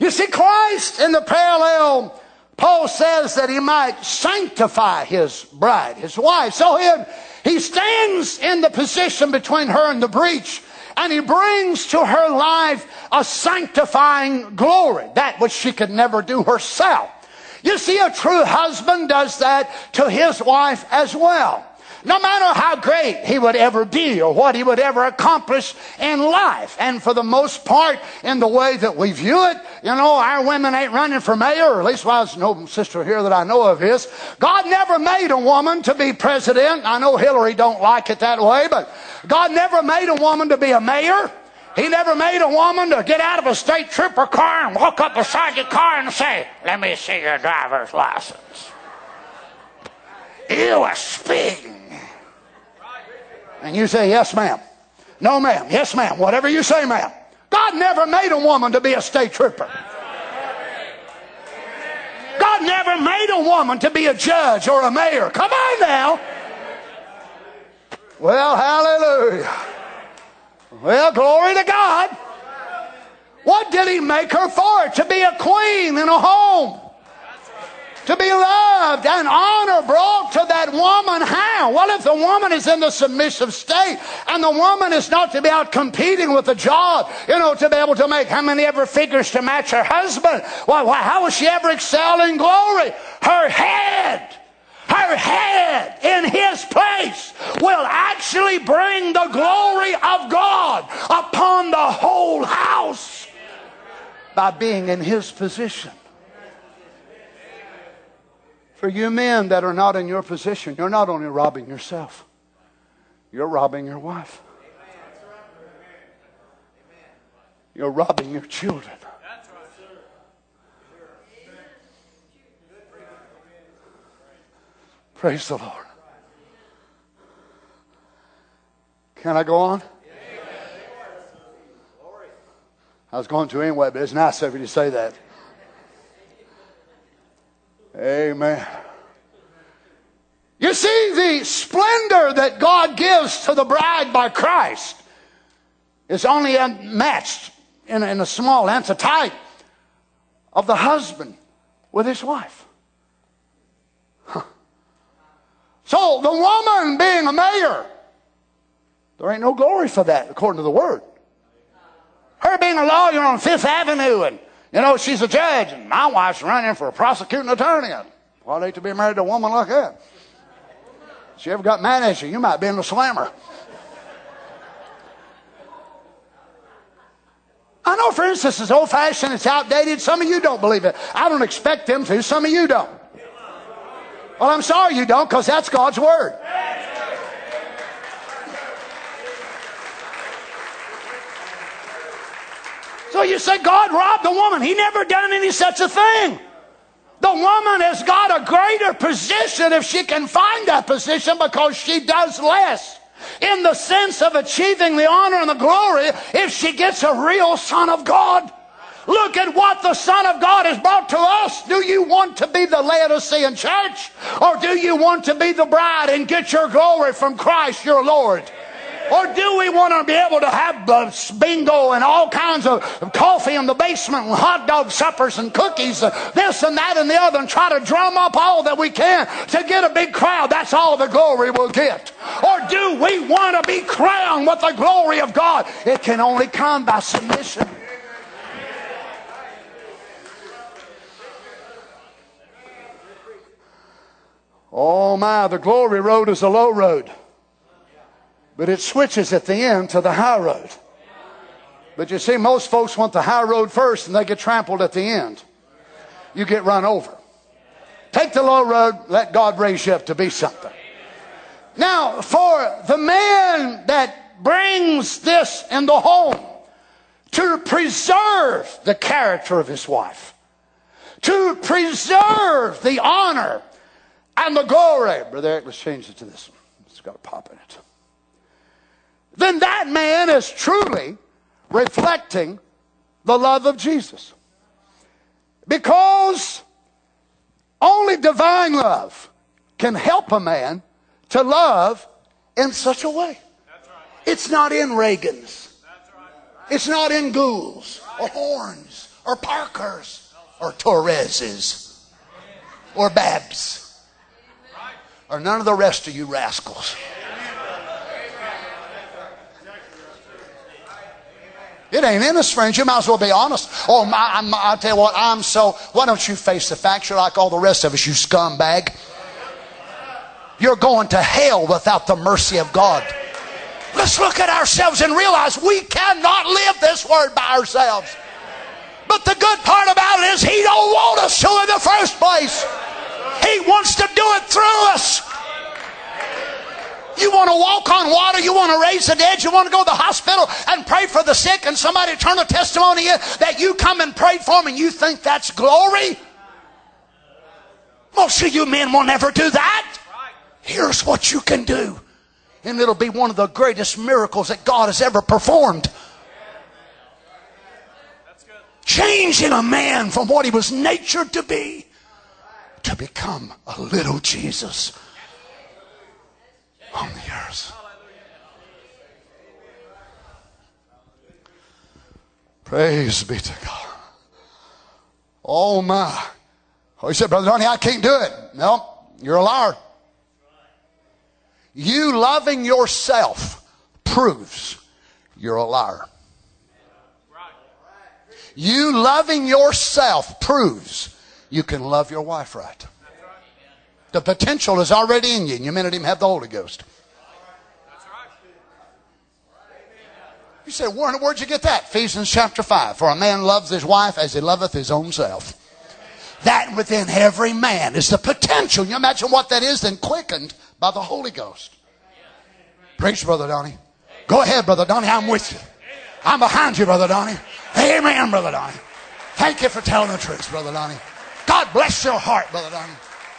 You see, Christ in the parallel, Paul says that he might sanctify his bride, his wife. So he, he stands in the position between her and the breach, and he brings to her life a sanctifying glory, that which she could never do herself. You see, a true husband does that to his wife as well. No matter how great he would ever be or what he would ever accomplish in life. And for the most part, in the way that we view it, you know, our women ain't running for mayor, or at least well, there's no sister here that I know of is. God never made a woman to be president. I know Hillary don't like it that way, but God never made a woman to be a mayor. He never made a woman to get out of a state trooper car and walk up beside your car and say, "Let me see your driver's license. You are speeding." And you say, "Yes, ma'am." "No, ma'am." "Yes, ma'am." "Whatever you say, ma'am." God never made a woman to be a state trooper. God never made a woman to be a judge or a mayor. Come on now. Well, hallelujah. Well, glory to God. What did he make her for? To be a queen in a home. To be loved and honor brought to that woman. How? Well, if the woman is in the submissive state and the woman is not to be out competing with the job, you know, to be able to make how many ever figures to match her husband, well, how will she ever excel in glory? Her head, her head in his place will actually bring the glory of God upon the whole house by being in his position. For you men that are not in your position, you're not only robbing yourself, you're robbing your wife. You're robbing your children. Praise the Lord. Can I go on? I was going to anyway, but it's nice of you to say that. Amen. You see, the splendor that God gives to the bride by Christ is only matched in, in a small antitype of the husband with his wife. Huh. So the woman being a mayor, there ain't no glory for that according to the Word. Her being a lawyer on Fifth Avenue, and you know, she's a judge, and my wife's running for a prosecuting attorney. Well, I'd hate to be married to a woman like that. If she ever got mad at you, you might be in the slammer. I know, for instance, it's old-fashioned, it's outdated. Some of you don't believe it. I don't expect them to. Some of you don't. Well, I'm sorry you don't, because that's God's Word. So you say God robbed the woman. He never done any such a thing. The woman has got a greater position if she can find that position, because she does less in the sense of achieving the honor and the glory if she gets a real Son of God. Look at what the Son of God has brought to us. Do you want to be the Laodicean church, or do you want to be the bride and get your glory from Christ your Lord? Or do we want to be able to have uh, bingo and all kinds of coffee in the basement and hot dog suppers and cookies, uh, this and that and the other, and try to drum up all that we can to get a big crowd? That's all the glory we'll get. Or do we want to be crowned with the glory of God? It can only come by submission. Oh my, the glory road is a low road. But it switches at the end to the high road. But you see, most folks want the high road first and they get trampled at the end. You get run over. Take the low road, let God raise you up to be something. Now, for the man that brings this in the home, to preserve the character of his wife, to preserve the honor and the glory. Brother Eric, let's change it to this one. It's got a pop in it. Then that man is truly reflecting the love of Jesus. Because only divine love can help a man to love in such a way. It's not in Reagan's. It's not in Gould's or Horns or Parkers or Torreses or Babs or none of the rest of you rascals. It ain't in us, friends. You might as well be honest. Oh, my, I'm, I'll tell you what, I'm so... Why don't you face the facts? You're like all the rest of us, you scumbag. You're going to hell without the mercy of God. Let's look at ourselves and realize we cannot live this word by ourselves. But the good part about it is He don't want us to in the first place. He wants to do it through us. You want to walk on water, you want to raise the dead, you want to go to the hospital and pray for the sick, and somebody turn a testimony in that you come and prayed for them, and you think that's glory? Most of you men will never do that. Here's what you can do, and it'll be one of the greatest miracles that God has ever performed. Changing a man from what he was natured to be to become a little Jesus on the earth. Praise be to God. Oh my. Oh, you said, Brother Donnie, I can't do it. No, you're a liar. You loving yourself proves you're a liar. You loving yourself proves you can love your wife right. The potential is already in you, and you may not even have the Holy Ghost. You say, where, where'd you get that? Ephesians chapter five. For a man loves his wife as he loveth his own self. That within every man is the potential. You imagine what that is, then quickened by the Holy Ghost. Preach, Brother Donnie. Go ahead, Brother Donnie. I'm with you. I'm behind you, Brother Donnie. Amen, Brother Donnie. Thank you for telling the truth, Brother Donnie. God bless your heart, Brother Donnie.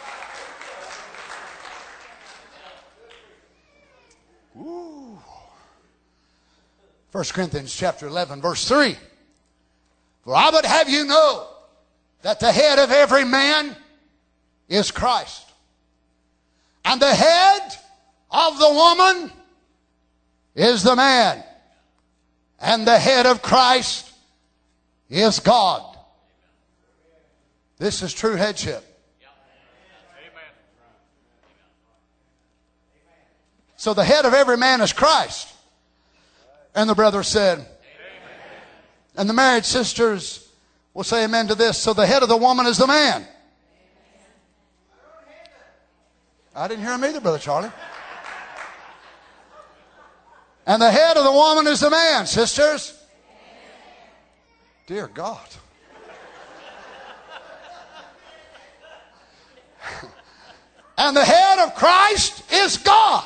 Ooh. First Corinthians chapter eleven, verse three. For I would have you know that the head of every man is Christ, and the head of the woman is the man, and the head of Christ is God. This is true headship. So the head of every man is Christ. And the brother said, amen. And the married sisters will say amen to this. So the head of the woman is the man. I didn't hear him either, Brother Charlie. And the head of the woman is the man, sisters. Dear God. And the head of Christ is God.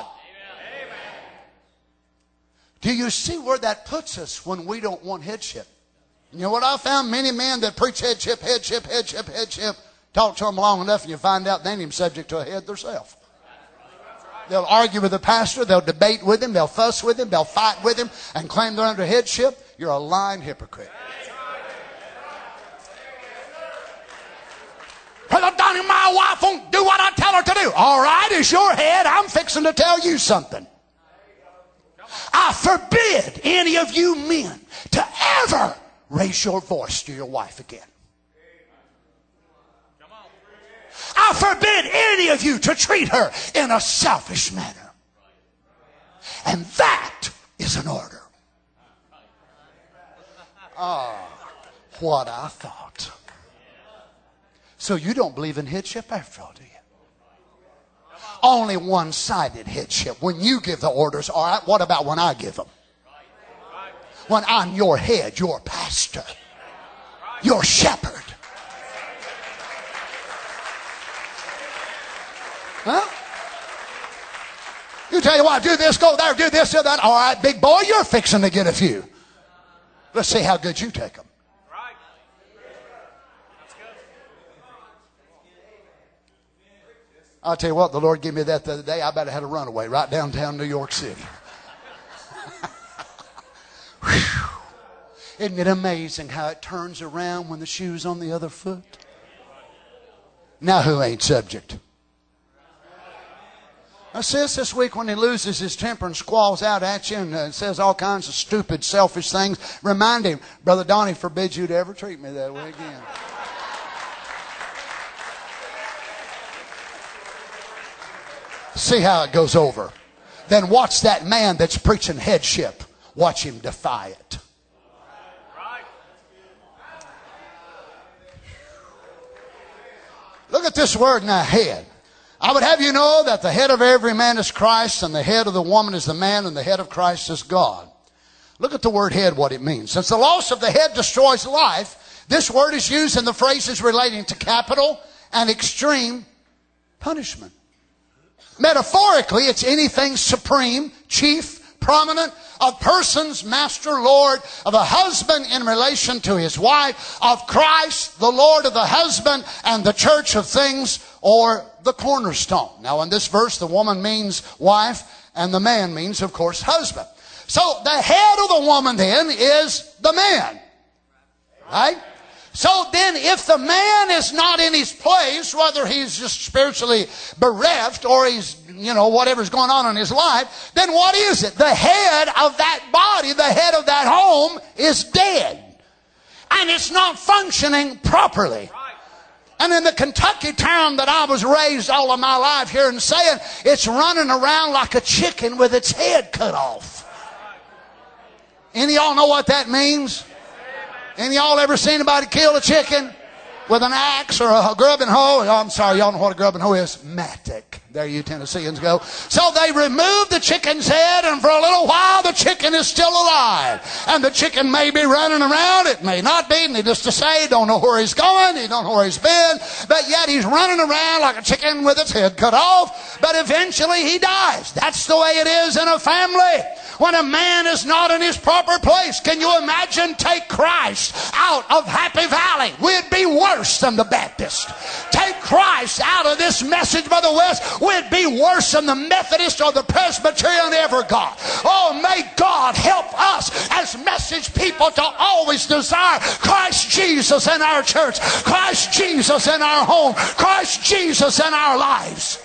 Do you see where that puts us when we don't want headship? You know what I found? Many men that preach headship, headship, headship, headship, talk to them long enough and you find out they ain't even subject to a head themselves. They'll argue with the pastor, they'll debate with him, they'll fuss with him, they'll fight with him and claim they're under headship. You're a lying hypocrite. Brother Donnie, my wife won't do what I tell her to do. All right, it's your head. I'm fixing to tell you something. I forbid any of you men to ever raise your voice to your wife again. I forbid any of you to treat her in a selfish manner. And that is an order. Ah, what I thought. So you don't believe in headship after all, do you? Only one-sided headship. When you give the orders, all right, what about when I give them? When I'm your head, your pastor, your shepherd. Huh? You tell you what, do this, go there, do this, do that. All right, big boy, you're fixing to get a few. Let's see how good you take them. I'll tell you what, the Lord gave me that the other day. I bet I had a runaway right downtown New York City. Isn't it amazing how it turns around when the shoe's on the other foot? Now who ain't subject? Now, sis, this week when he loses his temper and squalls out at you and uh, says all kinds of stupid, selfish things, remind him, Brother Donnie forbids you to ever treat me that way again. See how it goes over. Then watch that man that's preaching headship. Watch him defy it. Look at this word now, head. I would have you know that the head of every man is Christ, and the head of the woman is the man, and the head of Christ is God. Look at the word head, what it means. Since the loss of the head destroys life, this word is used in the phrases relating to capital and extreme punishment. Metaphorically, it's anything supreme, chief, prominent, of persons, master, Lord, of a husband in relation to his wife, of Christ, the Lord of the husband, and the church of things, or the cornerstone. Now in this verse, the woman means wife, and the man means, of course, husband. So the head of the woman then is the man. Right? So then if the man is not in his place, whether he's just spiritually bereft or he's, you know, whatever's going on in his life, then what is it? The head of that body, the head of that home is dead. And it's not functioning properly. And in the Kentucky town that I was raised all of my life here and saying, it's running around like a chicken with its head cut off. Any of y'all know what that means? Any of y'all ever seen anybody kill a chicken with an axe or a grubbing hoe? Oh, I'm sorry, y'all know what a grubbing hoe is. Matic. There you Tennesseans go. So they remove the chicken's head, and for a little while the chicken is still alive. And the chicken may be running around, it may not be. Needless to say, don't know where he's going, he don't know where he's been, but yet he's running around like a chicken with its head cut off. But eventually he dies. That's the way it is in a family. When a man is not in his proper place, can you imagine? Take Christ out of Happy Valley, we'd be worse than the Baptist. Take Christ out of this Message by the West, we'd be worse than the Methodist or the Presbyterian ever got. Oh, may God help us as Message people to always desire Christ Jesus in our church, Christ Jesus in our home, Christ Jesus in our lives.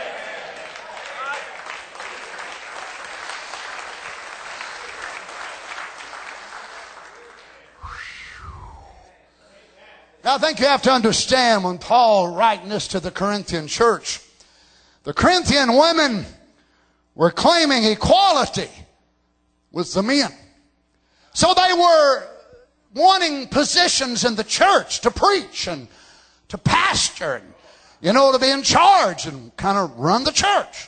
Now, I think you have to understand when Paul writing this to the Corinthian church, the Corinthian women were claiming equality with the men. So they were wanting positions in the church to preach and to pastor and, you know, to be in charge and kind of run the church.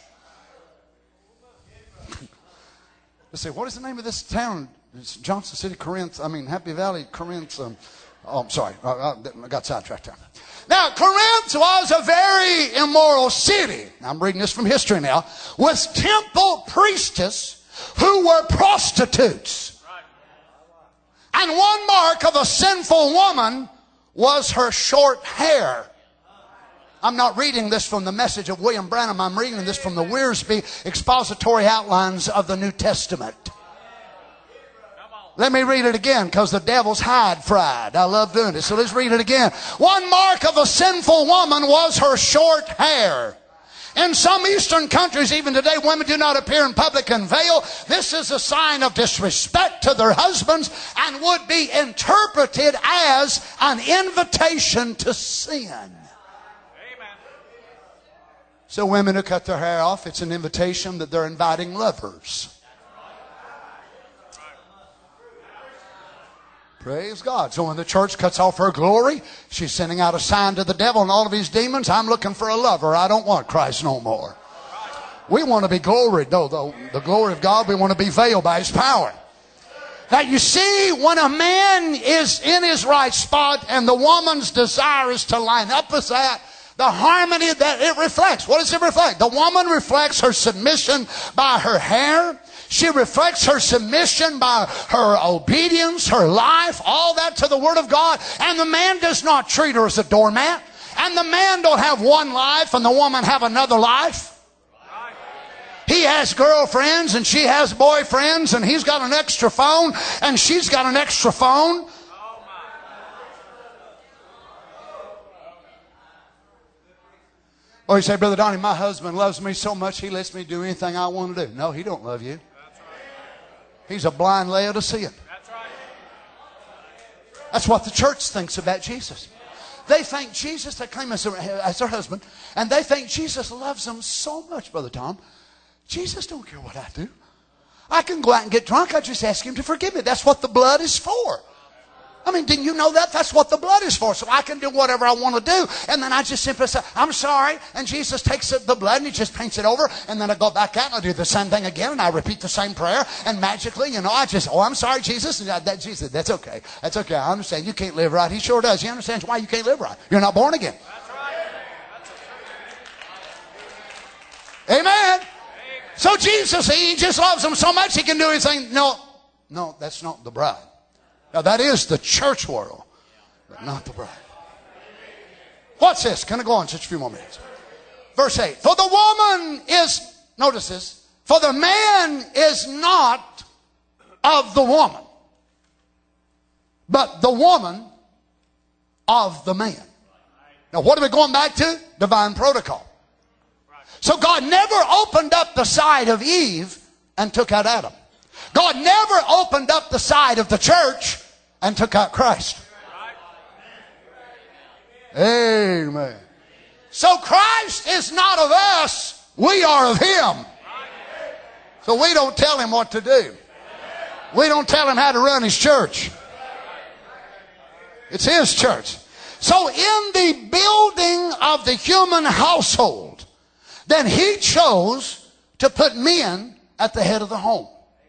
They say, what is the name of this town? It's Johnson City, Corinth. I mean, Happy Valley, Corinth. Um, Oh, I'm sorry. I got sidetracked there. Now, Corinth was a very immoral city. I'm reading this from history now. With temple priestesses who were prostitutes. And one mark of a sinful woman was her short hair. I'm not reading this from the Message of William Branham. I'm reading this from the Wiersbe Expository Outlines of the New Testament. Let me read it again, because the devil's hide fried. I love doing it. So let's read it again. One mark of a sinful woman was her short hair. In some eastern countries, even today, women do not appear in public in veil. This is a sign of disrespect to their husbands and would be interpreted as an invitation to sin. Amen. So women who cut their hair off, it's an invitation that they're inviting lovers. Praise God. So when the church cuts off her glory, she's sending out a sign to the devil and all of his demons. I'm looking for a lover. I don't want Christ no more. We want to be gloried. No, the, the glory of God, we want to be veiled by his power. Now you see, when a man is in his right spot and the woman's desire is to line up with that, the harmony that it reflects. What does it reflect? The woman reflects her submission by her hair. She reflects her submission by her obedience, her life, all that to the Word of God. And the man does not treat her as a doormat. And the man don't have one life and the woman have another life. He has girlfriends and she has boyfriends, and he's got an extra phone and she's got an extra phone. Or you say, Brother Donnie, my husband loves me so much he lets me do anything I want to do. No, he don't love you. He's a blind Laodicean. That's what the church thinks about Jesus. They think Jesus, they claim as, a, as their husband, and they think Jesus loves them so much, Brother Tom. Jesus don't care what I do. I can go out and get drunk. I just ask him to forgive me. That's what the blood is for. I mean, didn't you know that? That's what the blood is for. So I can do whatever I want to do. And then I just simply say, I'm sorry. And Jesus takes the blood and he just paints it over. And then I go back out and I do the same thing again. And I repeat the same prayer. And magically, you know, I just, oh, I'm sorry, Jesus. And that, Jesus, that's okay. That's okay. I understand. You can't live right. He sure does. He understands why you can't live right. You're not born again. That's right. That's Amen. Amen. So Jesus, he just loves them so much he can do anything. No, no, that's not the bride. Now that is the church world, but not the bride. What's this? Can I go on just a few more minutes? Verse eight. For the woman is, notice this, for the man is not of the woman, but the woman of the man. Now what are we going back to? Divine protocol. So God never opened up the side of Eve and took out Adam. God never opened up the side of the church and took out Christ. Amen. So Christ is not of us, we are of him. So we don't tell him what to do. We don't tell him how to run his church. It's his church. So in the building of the human household, then he chose to put men at the head of the home.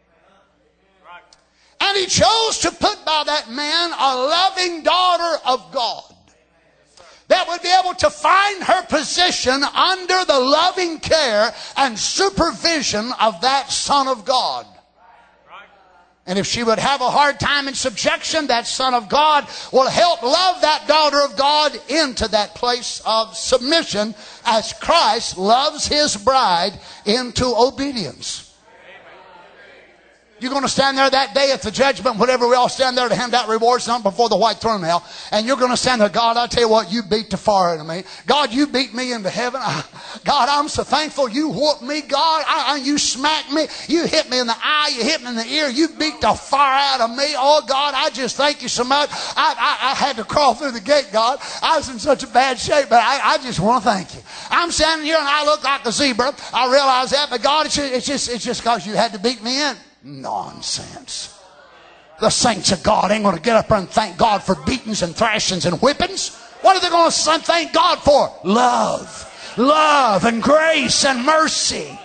And he chose to put by that man a loving daughter of God that would be able to find her position under the loving care and supervision of that Son of God. And if she would have a hard time in subjection, that Son of God will help love that daughter of God into that place of submission as Christ loves his bride into obedience. You're going to stand there that day at the judgment, whenever we all stand there to hand out rewards before the white throne now. And you're going to stand there, God, I tell you what, you beat the fire out of me. God, you beat me into heaven. God, I'm so thankful you whooped me. God, I, I, you smacked me. You hit me in the eye. You hit me in the ear. You beat the fire out of me. Oh, God, I just thank you so much. I, I, I had to crawl through the gate, God. I was in such a bad shape, but I, I just want to thank you. I'm standing here and I look like a zebra. I realize that, but God, it's just, it's just, it's just because you had to beat me in. Nonsense. The saints of God ain't going to get up and thank God for beatings and thrashings and whippings. What are they going to thank God for? Love. Love and grace and mercy.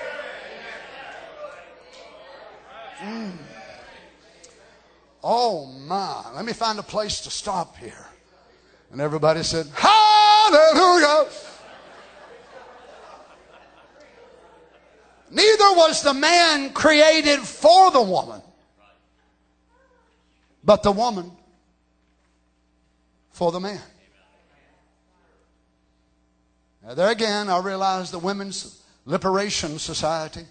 Mm. Oh my. Let me find a place to stop here. And everybody said, hallelujah. Neither was the man created for the woman, but the woman for the man. Now there again, I realize the Women's Liberation Society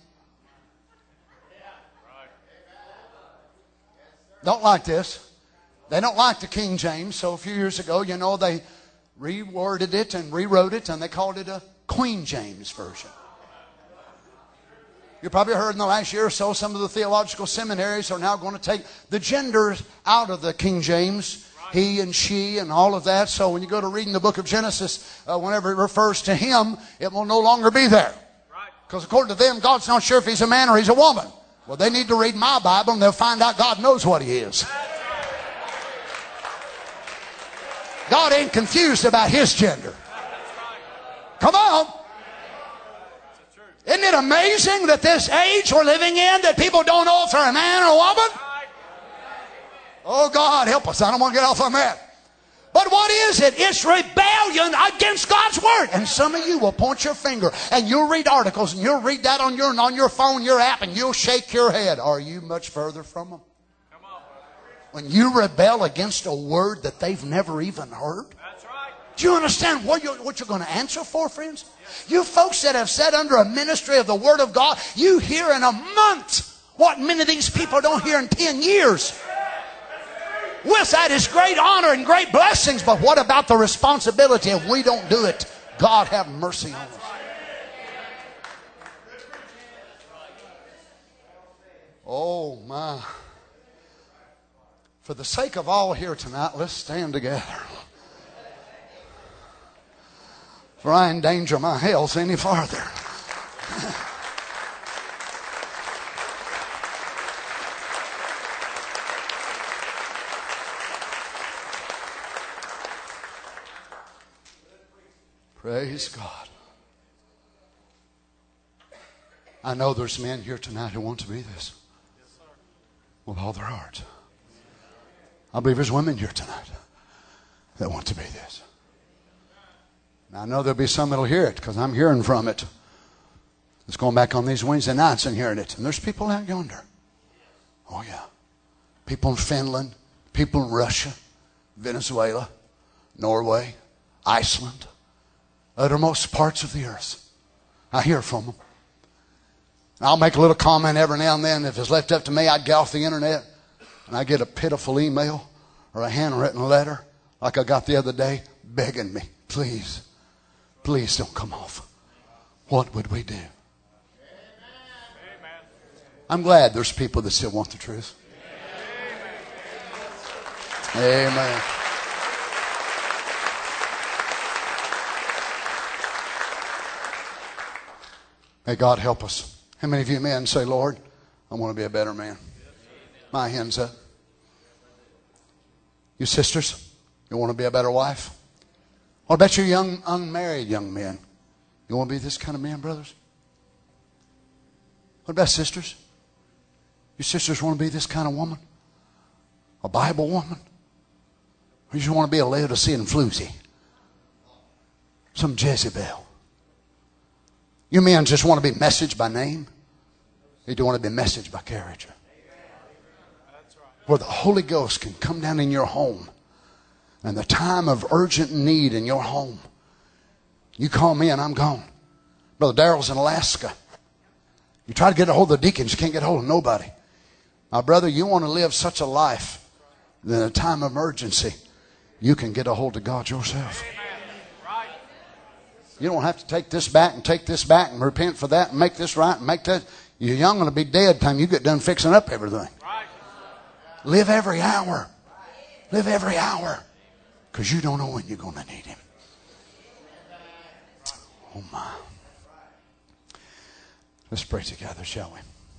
don't like this. They don't like the King James. So a few years ago, you know, they reworded it and rewrote it, and they called it a Queen James Version. You probably heard in the last year or so, some of the theological seminaries are now going to take the genders out of the King James. He and she and all of that. So when you go to reading the book of Genesis, uh, whenever it refers to him, it will no longer be there. Because according to them, God's not sure if he's a man or he's a woman. Well, they need to read my Bible and they'll find out God knows what he is. God ain't confused about his gender. Come on. Isn't it amazing that this age we're living in, that people don't know if they're a man or a woman? Oh, God, help us. I don't want to get off on that. But what is it? It's rebellion against God's word. And some of you will point your finger and you'll read articles and you'll read that on your, on your phone, your app, and you'll shake your head. Are you much further from them? When you rebel against a word that they've never even heard? Do you understand what you're, what you're going to answer for, friends? You folks that have sat under a ministry of the Word of God, you hear in a month what many of these people don't hear in ten years. With that is great honor and great blessings, but what about the responsibility if we don't do it God have mercy on us. Oh my. For the sake of all here tonight, let's stand together. For I endanger my health any farther. Praise God. I know there's men here tonight who want to be this with all their heart. I believe there's women here tonight that want to be this. Now, I know there'll be some that'll hear it because I'm hearing from it. It's going back on these Wednesday nights and hearing it. And there's people out yonder. Oh, yeah. People in Finland, people in Russia, Venezuela, Norway, Iceland, uttermost parts of the earth. I hear from them. I'll make a little comment every now and then. If it's left up to me, I'd get off the internet and I get a pitiful email or a handwritten letter like I got the other day begging me, please, please don't come off. What would we do? I'm glad there's people that still want the truth. Amen. May God help us. How many of you men say, Lord, I want to be a better man? My hands up. You sisters, you want to be a better wife? What about you young, unmarried young men? You want to be this kind of man, brothers? What about sisters? You sisters want to be this kind of woman? A Bible woman? Or you just want to be a Laodicean floozy? Some Jezebel? You men just want to be messaged by name? You don't want to be messaged by character. Where the Holy Ghost can come down in your home and the time of urgent need in your home. You call me and I'm gone. Brother Darrell's in Alaska. You try to get a hold of the deacons, you can't get a hold of nobody. My brother, you want to live such a life that in a time of emergency, you can get a hold of God yourself. You don't have to take this back and take this back and repent for that and make this right and make that. You're young and to be dead time you get done fixing up everything. Live every hour. Live every hour. Because you don't know when you're going to need Him. Oh my. Let's pray together, shall we?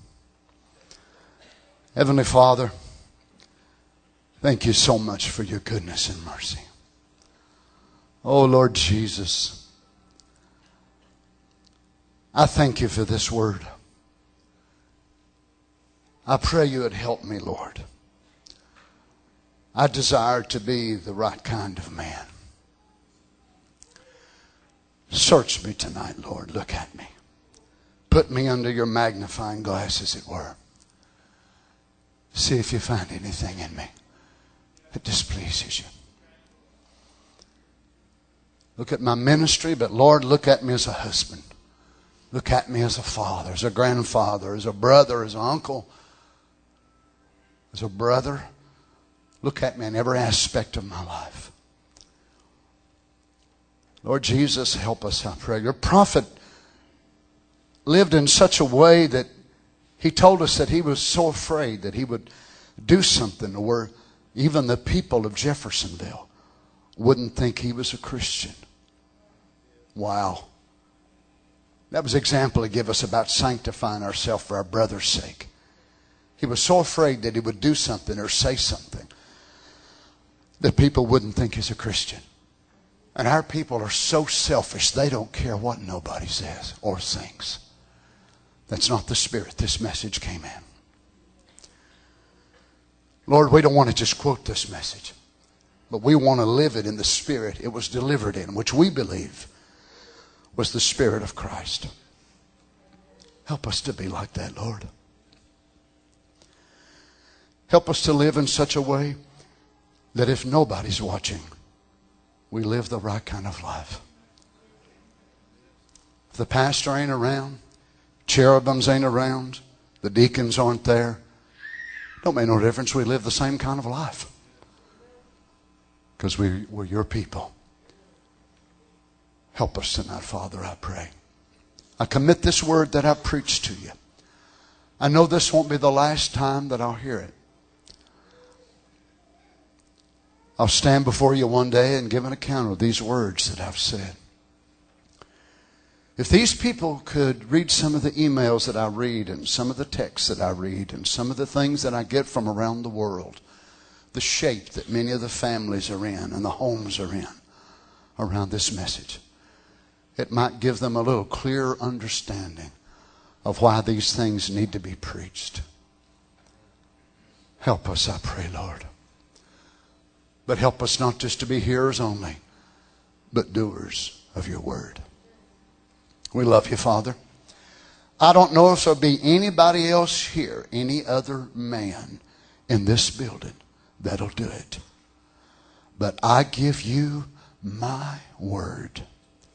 Heavenly Father, thank you so much for your goodness and mercy. Oh Lord Jesus, I thank you for this word. I pray you would help me, Lord. I desire to be the right kind of man. Search me tonight, Lord. Look at me. Put me under your magnifying glass, as it were. See if you find anything in me that displeases you. Look at my ministry, but Lord, look at me as a husband. Look at me as a father, as a grandfather, as a brother, as an uncle, as a brother. Look at me in every aspect of my life. Lord Jesus, help us, I pray. Your prophet lived in such a way that he told us that he was so afraid that he would do something where even the people of Jeffersonville wouldn't think he was a Christian. Wow. That was an example he gave us about sanctifying ourselves for our brother's sake. He was so afraid that he would do something or say something that people wouldn't think he's a Christian. And our people are so selfish, they don't care what nobody says or thinks. That's not the spirit this message came in. Lord, we don't want to just quote this message, but we want to live it in the spirit it was delivered in, which we believe was the Spirit of Christ. Help us to be like that, Lord. Help us to live in such a way that if nobody's watching, we live the right kind of life. If the pastor ain't around, cherubims ain't around, the deacons aren't there, don't make no difference. We live the same kind of life. Because we, we're your people. Help us tonight, Father, I pray. I commit this word that I've preached to you. I know this won't be the last time that I'll hear it. I'll stand before you one day and give an account of these words that I've said. If these people could read some of the emails that I read and some of the texts that I read and some of the things that I get from around the world, the shape that many of the families are in and the homes are in around this message, it might give them a little clearer understanding of why these things need to be preached. Help us, I pray, Lord. But help us not just to be hearers only, but doers of your word. We love you, Father. I don't know if there'll be anybody else here, any other man in this building that'll do it. But I give you my word.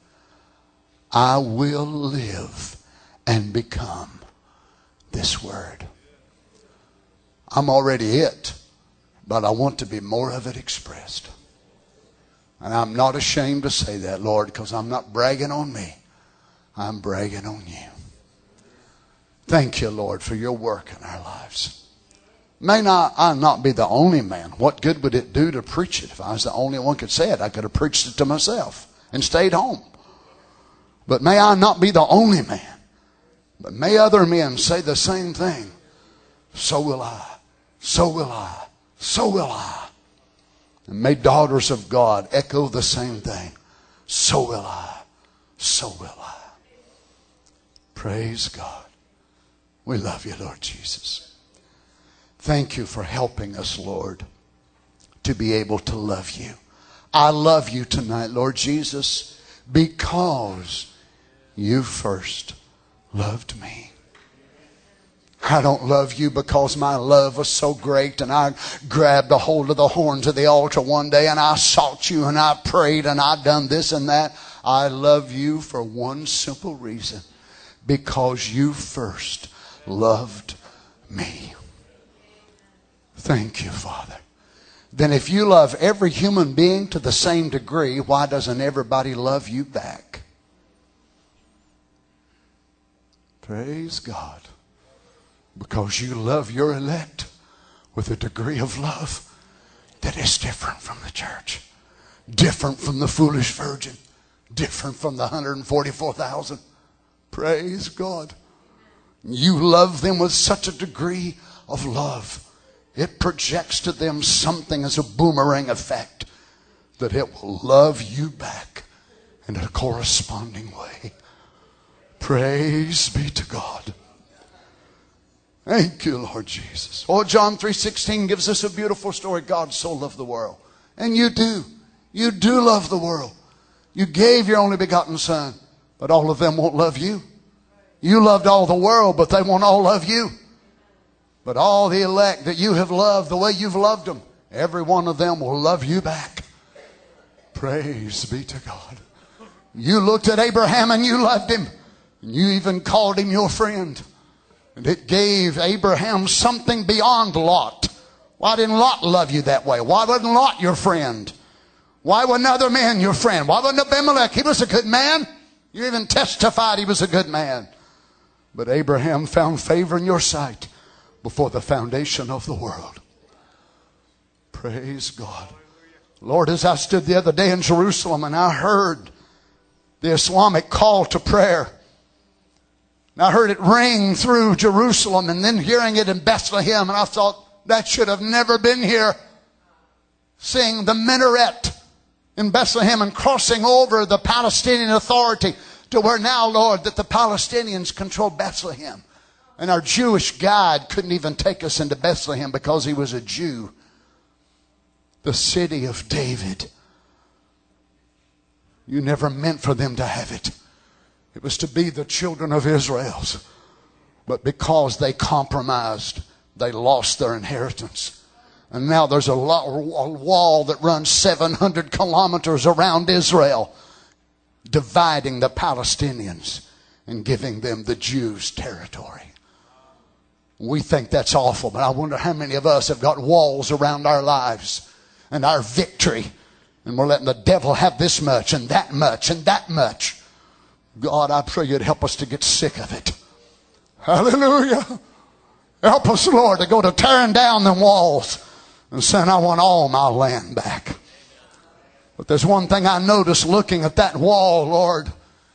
I will live and become this word. I'm already it, but I want to be more of it expressed. And I'm not ashamed to say that, Lord, because I'm not bragging on me. I'm bragging on you. Thank you, Lord, for your work in our lives. May not I not be the only man. What good would it do to preach it? If I was the only one could say it, I could have preached it to myself and stayed home. But may I not be the only man. But may other men say the same thing. So will I. So will I. So will I. And may daughters of God echo the same thing. So will I. So will I. Praise God. We love you, Lord Jesus. Thank you for helping us, Lord, to be able to love you. I love you tonight, Lord Jesus, because you first loved me. I don't love you because my love was so great and I grabbed a hold of the horns of the altar one day and I sought you and I prayed and I done this and that. I love you for one simple reason. Because you first loved me. Thank you, Father. Then if you love every human being to the same degree, why doesn't everybody love you back? Praise God. Because you love your elect with a degree of love that is different from the church. Different from the foolish virgin. Different from the one hundred forty-four thousand. Praise God. You love them with such a degree of love. It projects to them something as a boomerang effect that it will love you back in a corresponding way. Praise be to God. Thank you, Lord Jesus. Oh, John three sixteen gives us a beautiful story. God so loved the world. And you do. You do love the world. You gave your only begotten Son. But all of them won't love you. You loved all the world, but they won't all love you. But all the elect that you have loved the way you've loved them, every one of them will love you back. Praise be to God. You looked at Abraham and you loved him. And you even called him your friend. And it gave Abraham something beyond Lot. Why didn't Lot love you that way? Why wasn't Lot your friend? Why wasn't other men your friend? Why wasn't Abimelech? He was a good man. You even testified he was a good man. But Abraham found favor in your sight before the foundation of the world. Praise God. Lord, as I stood the other day in Jerusalem and I heard the Islamic call to prayer. And I heard it ring through Jerusalem and then hearing it in Bethlehem. And I thought, that should have never been here. Seeing the minaret in Bethlehem and crossing over the Palestinian Authority to where now, Lord, that the Palestinians control Bethlehem. And our Jewish guide couldn't even take us into Bethlehem because he was a Jew. The city of David. You never meant for them to have it. It was to be the children of Israel's. But because they compromised, they lost their inheritance. And now there's a wall that runs seven hundred kilometers around Israel, dividing the Palestinians and giving them the Jews' territory. We think that's awful, but I wonder how many of us have got walls around our lives and our victory And we're letting the devil have this much and that much and that much. God, I pray you'd help us to get sick of it. Hallelujah. Help us, Lord, to go to tearing down them walls and saying, I want all my land back. But there's one thing I noticed looking at that wall, Lord.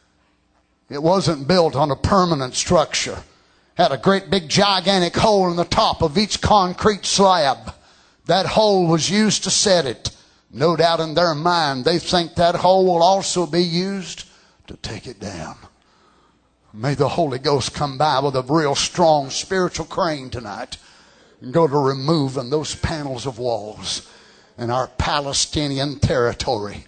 It wasn't built on a permanent structure. Had a great big gigantic hole in the top of each concrete slab. That hole was used to set it. No doubt in their mind, they think that hole will also be used to take it down. May the Holy Ghost come by with a real strong spiritual crane tonight and go to removing those panels of walls in our Palestinian territory.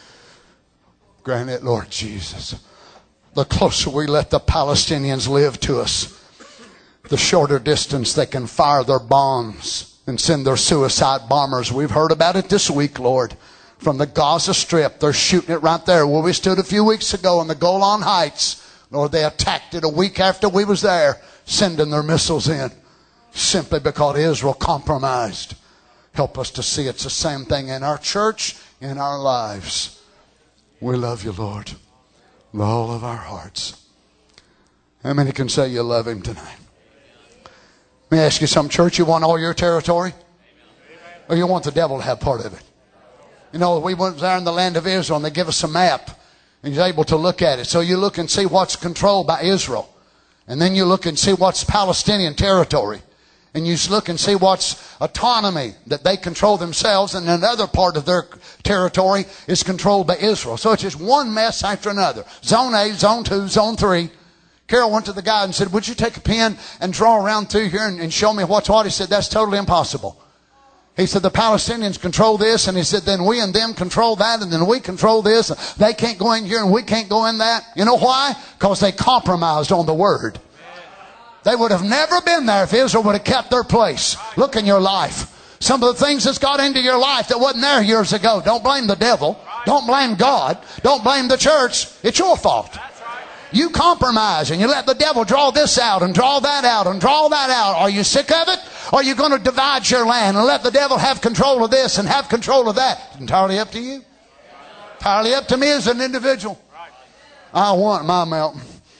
Grant it, Lord Jesus. The closer we let the Palestinians live to us, the shorter distance they can fire their bombs and send their suicide bombers. We've heard about it this week, Lord. From the Gaza Strip, they're shooting it right there where we stood a few weeks ago in the Golan Heights. Lord, they attacked it a week after we was there, sending their missiles in simply because Israel compromised. Help us to see it's the same thing in our church, in our lives. We love you, Lord, with all of our hearts. How many can say you love him tonight? Let me ask you something, church. You want all your territory? Or you want the devil to have part of it? You know, we went there in the land of Israel and they give us a map. And you're able to look at it. So you look and see what's controlled by Israel. And then you look and see what's Palestinian territory. And you look and see what's autonomy that they control themselves. And another part of their territory is controlled by Israel. So it's just one mess after another. Zone A, Zone two, Zone three. Carol went to the guy and said, would you take a pen and draw around through here and, and show me what's what? He said, that's totally impossible. He said, the Palestinians control this. And he said, then we and them control that. And then we control this. They can't go in here and we can't go in that. You know why? Because they compromised on the word. They would have never been there if Israel would have kept their place. Look in your life. Some of the things that's got into your life that wasn't there years ago. Don't blame the devil. Don't blame God. Don't blame the church. It's your fault. You compromise and you let the devil draw this out and draw that out and draw that out. Are you sick of it? Or are you going to divide your land and let the devil have control of this and have control of that? It's entirely up to you. Entirely up to me as an individual. I want my mountain.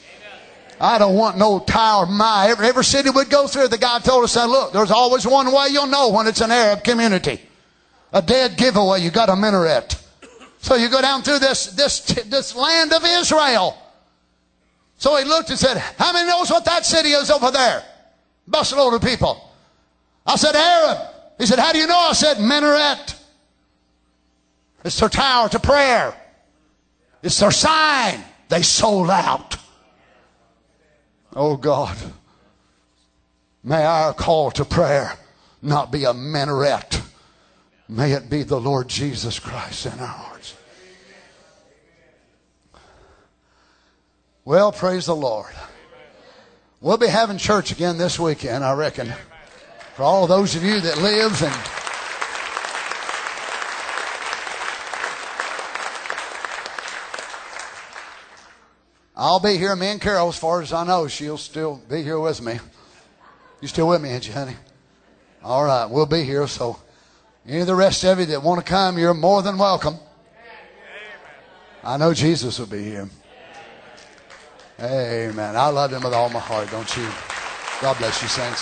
I don't want no tower. My every, every city we'd go through, the guy told us, said, look, there's always one way you'll know when it's an Arab community. A dead giveaway. You got a minaret. So you go down through this, this, this land of Israel. So he looked and said, how many knows what that city is over there? Busload of people. I said, Arab. He said, how do you know? I said, minaret. It's their tower to prayer. It's their sign. They sold out. Oh God, may our call to prayer not be a minaret. May it be the Lord Jesus Christ in our hearts. Well, praise the Lord. We'll be having church again this weekend, I reckon. For all those of you that live and I'll be here. Me and Carol, as far as I know, she'll still be here with me. You still with me, ain't you, honey? All right, we'll be here. So any of the rest of you that want to come, you're more than welcome. I know Jesus will be here. Amen. I love him with all my heart, don't you? God bless you, saints.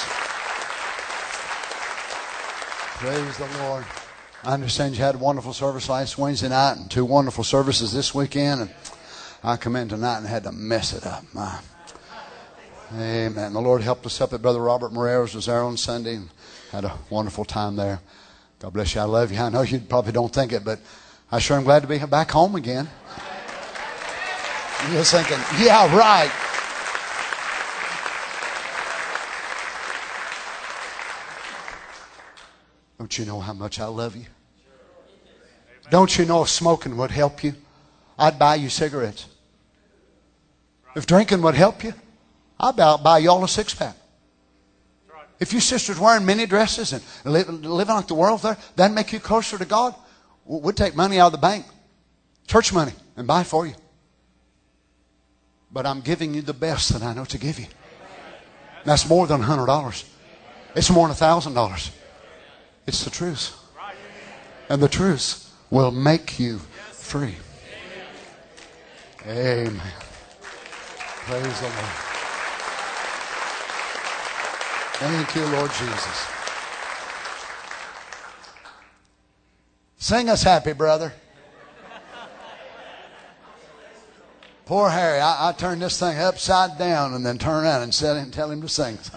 Praise the Lord. I understand you had a wonderful service last Wednesday night and two wonderful services this weekend. And I come in tonight and had to mess it up. My. Amen. The Lord helped us up at Brother Robert Moreira's was there on Sunday and had a wonderful time there. God bless you. I love you. I know you probably don't think it, but I sure am glad to be back home again. You're thinking, yeah, right. Don't you know how much I love you? Don't you know if smoking would help you, I'd buy you cigarettes. If drinking would help you, I'd buy you all a six-pack. If you sisters wearing mini dresses and living like the world there, that'd make you closer to God. We'd take money out of the bank, church money, and buy for you. But I'm giving you the best that I know to give you. That's more than one hundred dollars. It's more than one thousand dollars. It's the truth. And the truth will make you free. Amen. Praise the Lord. Thank you, Lord Jesus. Sing us happy, brother. Poor Harry, I, I turned this thing upside down and then turn around and set him, tell him to sing something.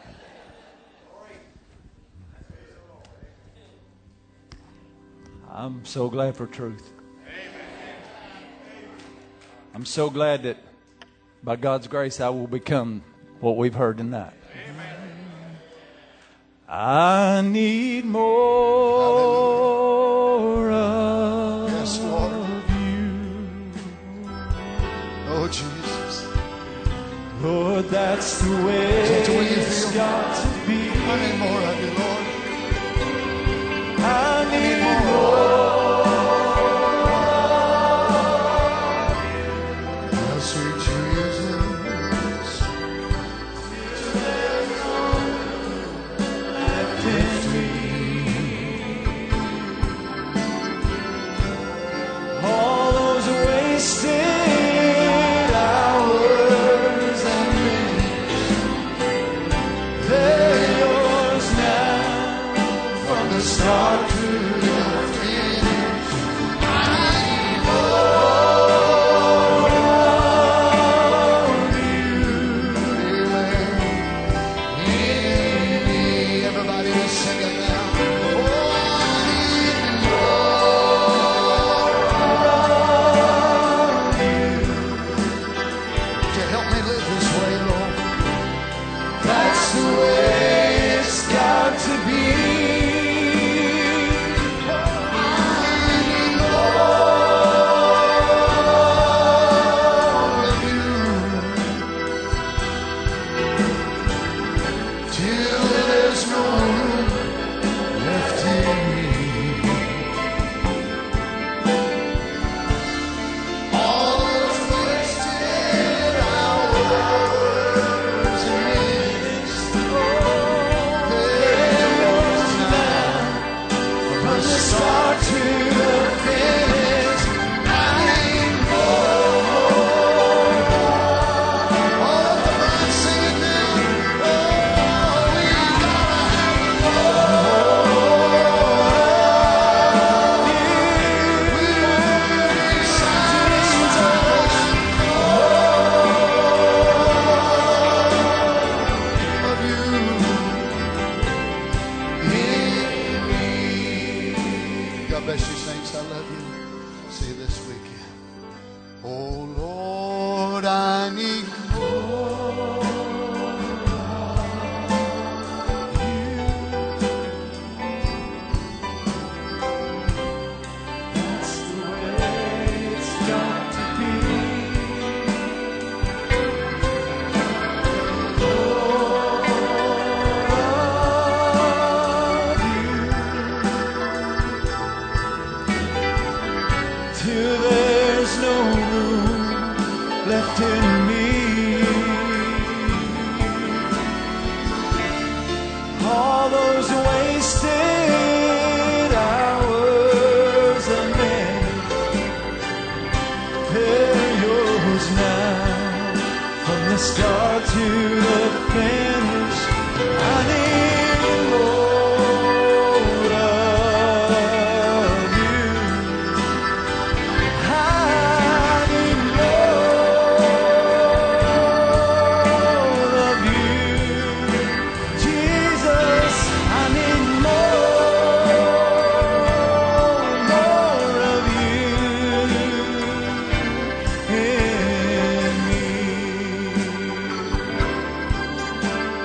I'm so glad for truth. I'm so glad that by God's grace I will become what we've heard tonight. I need more of Yes, Lord. you. Oh, Jesus. Lord, that's the way, Is that the way you it's feel? got to be. I need more of you, Lord. I need more. Oh, sweet Jesus. All those wasted hours and minutes, they're yours now. From the start to the finish, I need more of you. Everybody is singing now. Oh, I need more. To help me live this way, Lord. That's the way it's got to be. Till there's no room left in me. All those wasted hours and minutes, they're yours now. From the start to the finish, I need more. All the birds singing now. Oh, we gotta have more. We won't be satisfied. More of you in me. God bless you, saints. I love you. See you this weekend. Oh Lord, I need more. That's the way it's got to be. Till there's no room left in me. All those wasted hours and minutes, they're yours now. From the start to the finish, I need more of you. I need more of you. Jesus, I need more, more of you in me.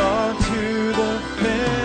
start to the finish.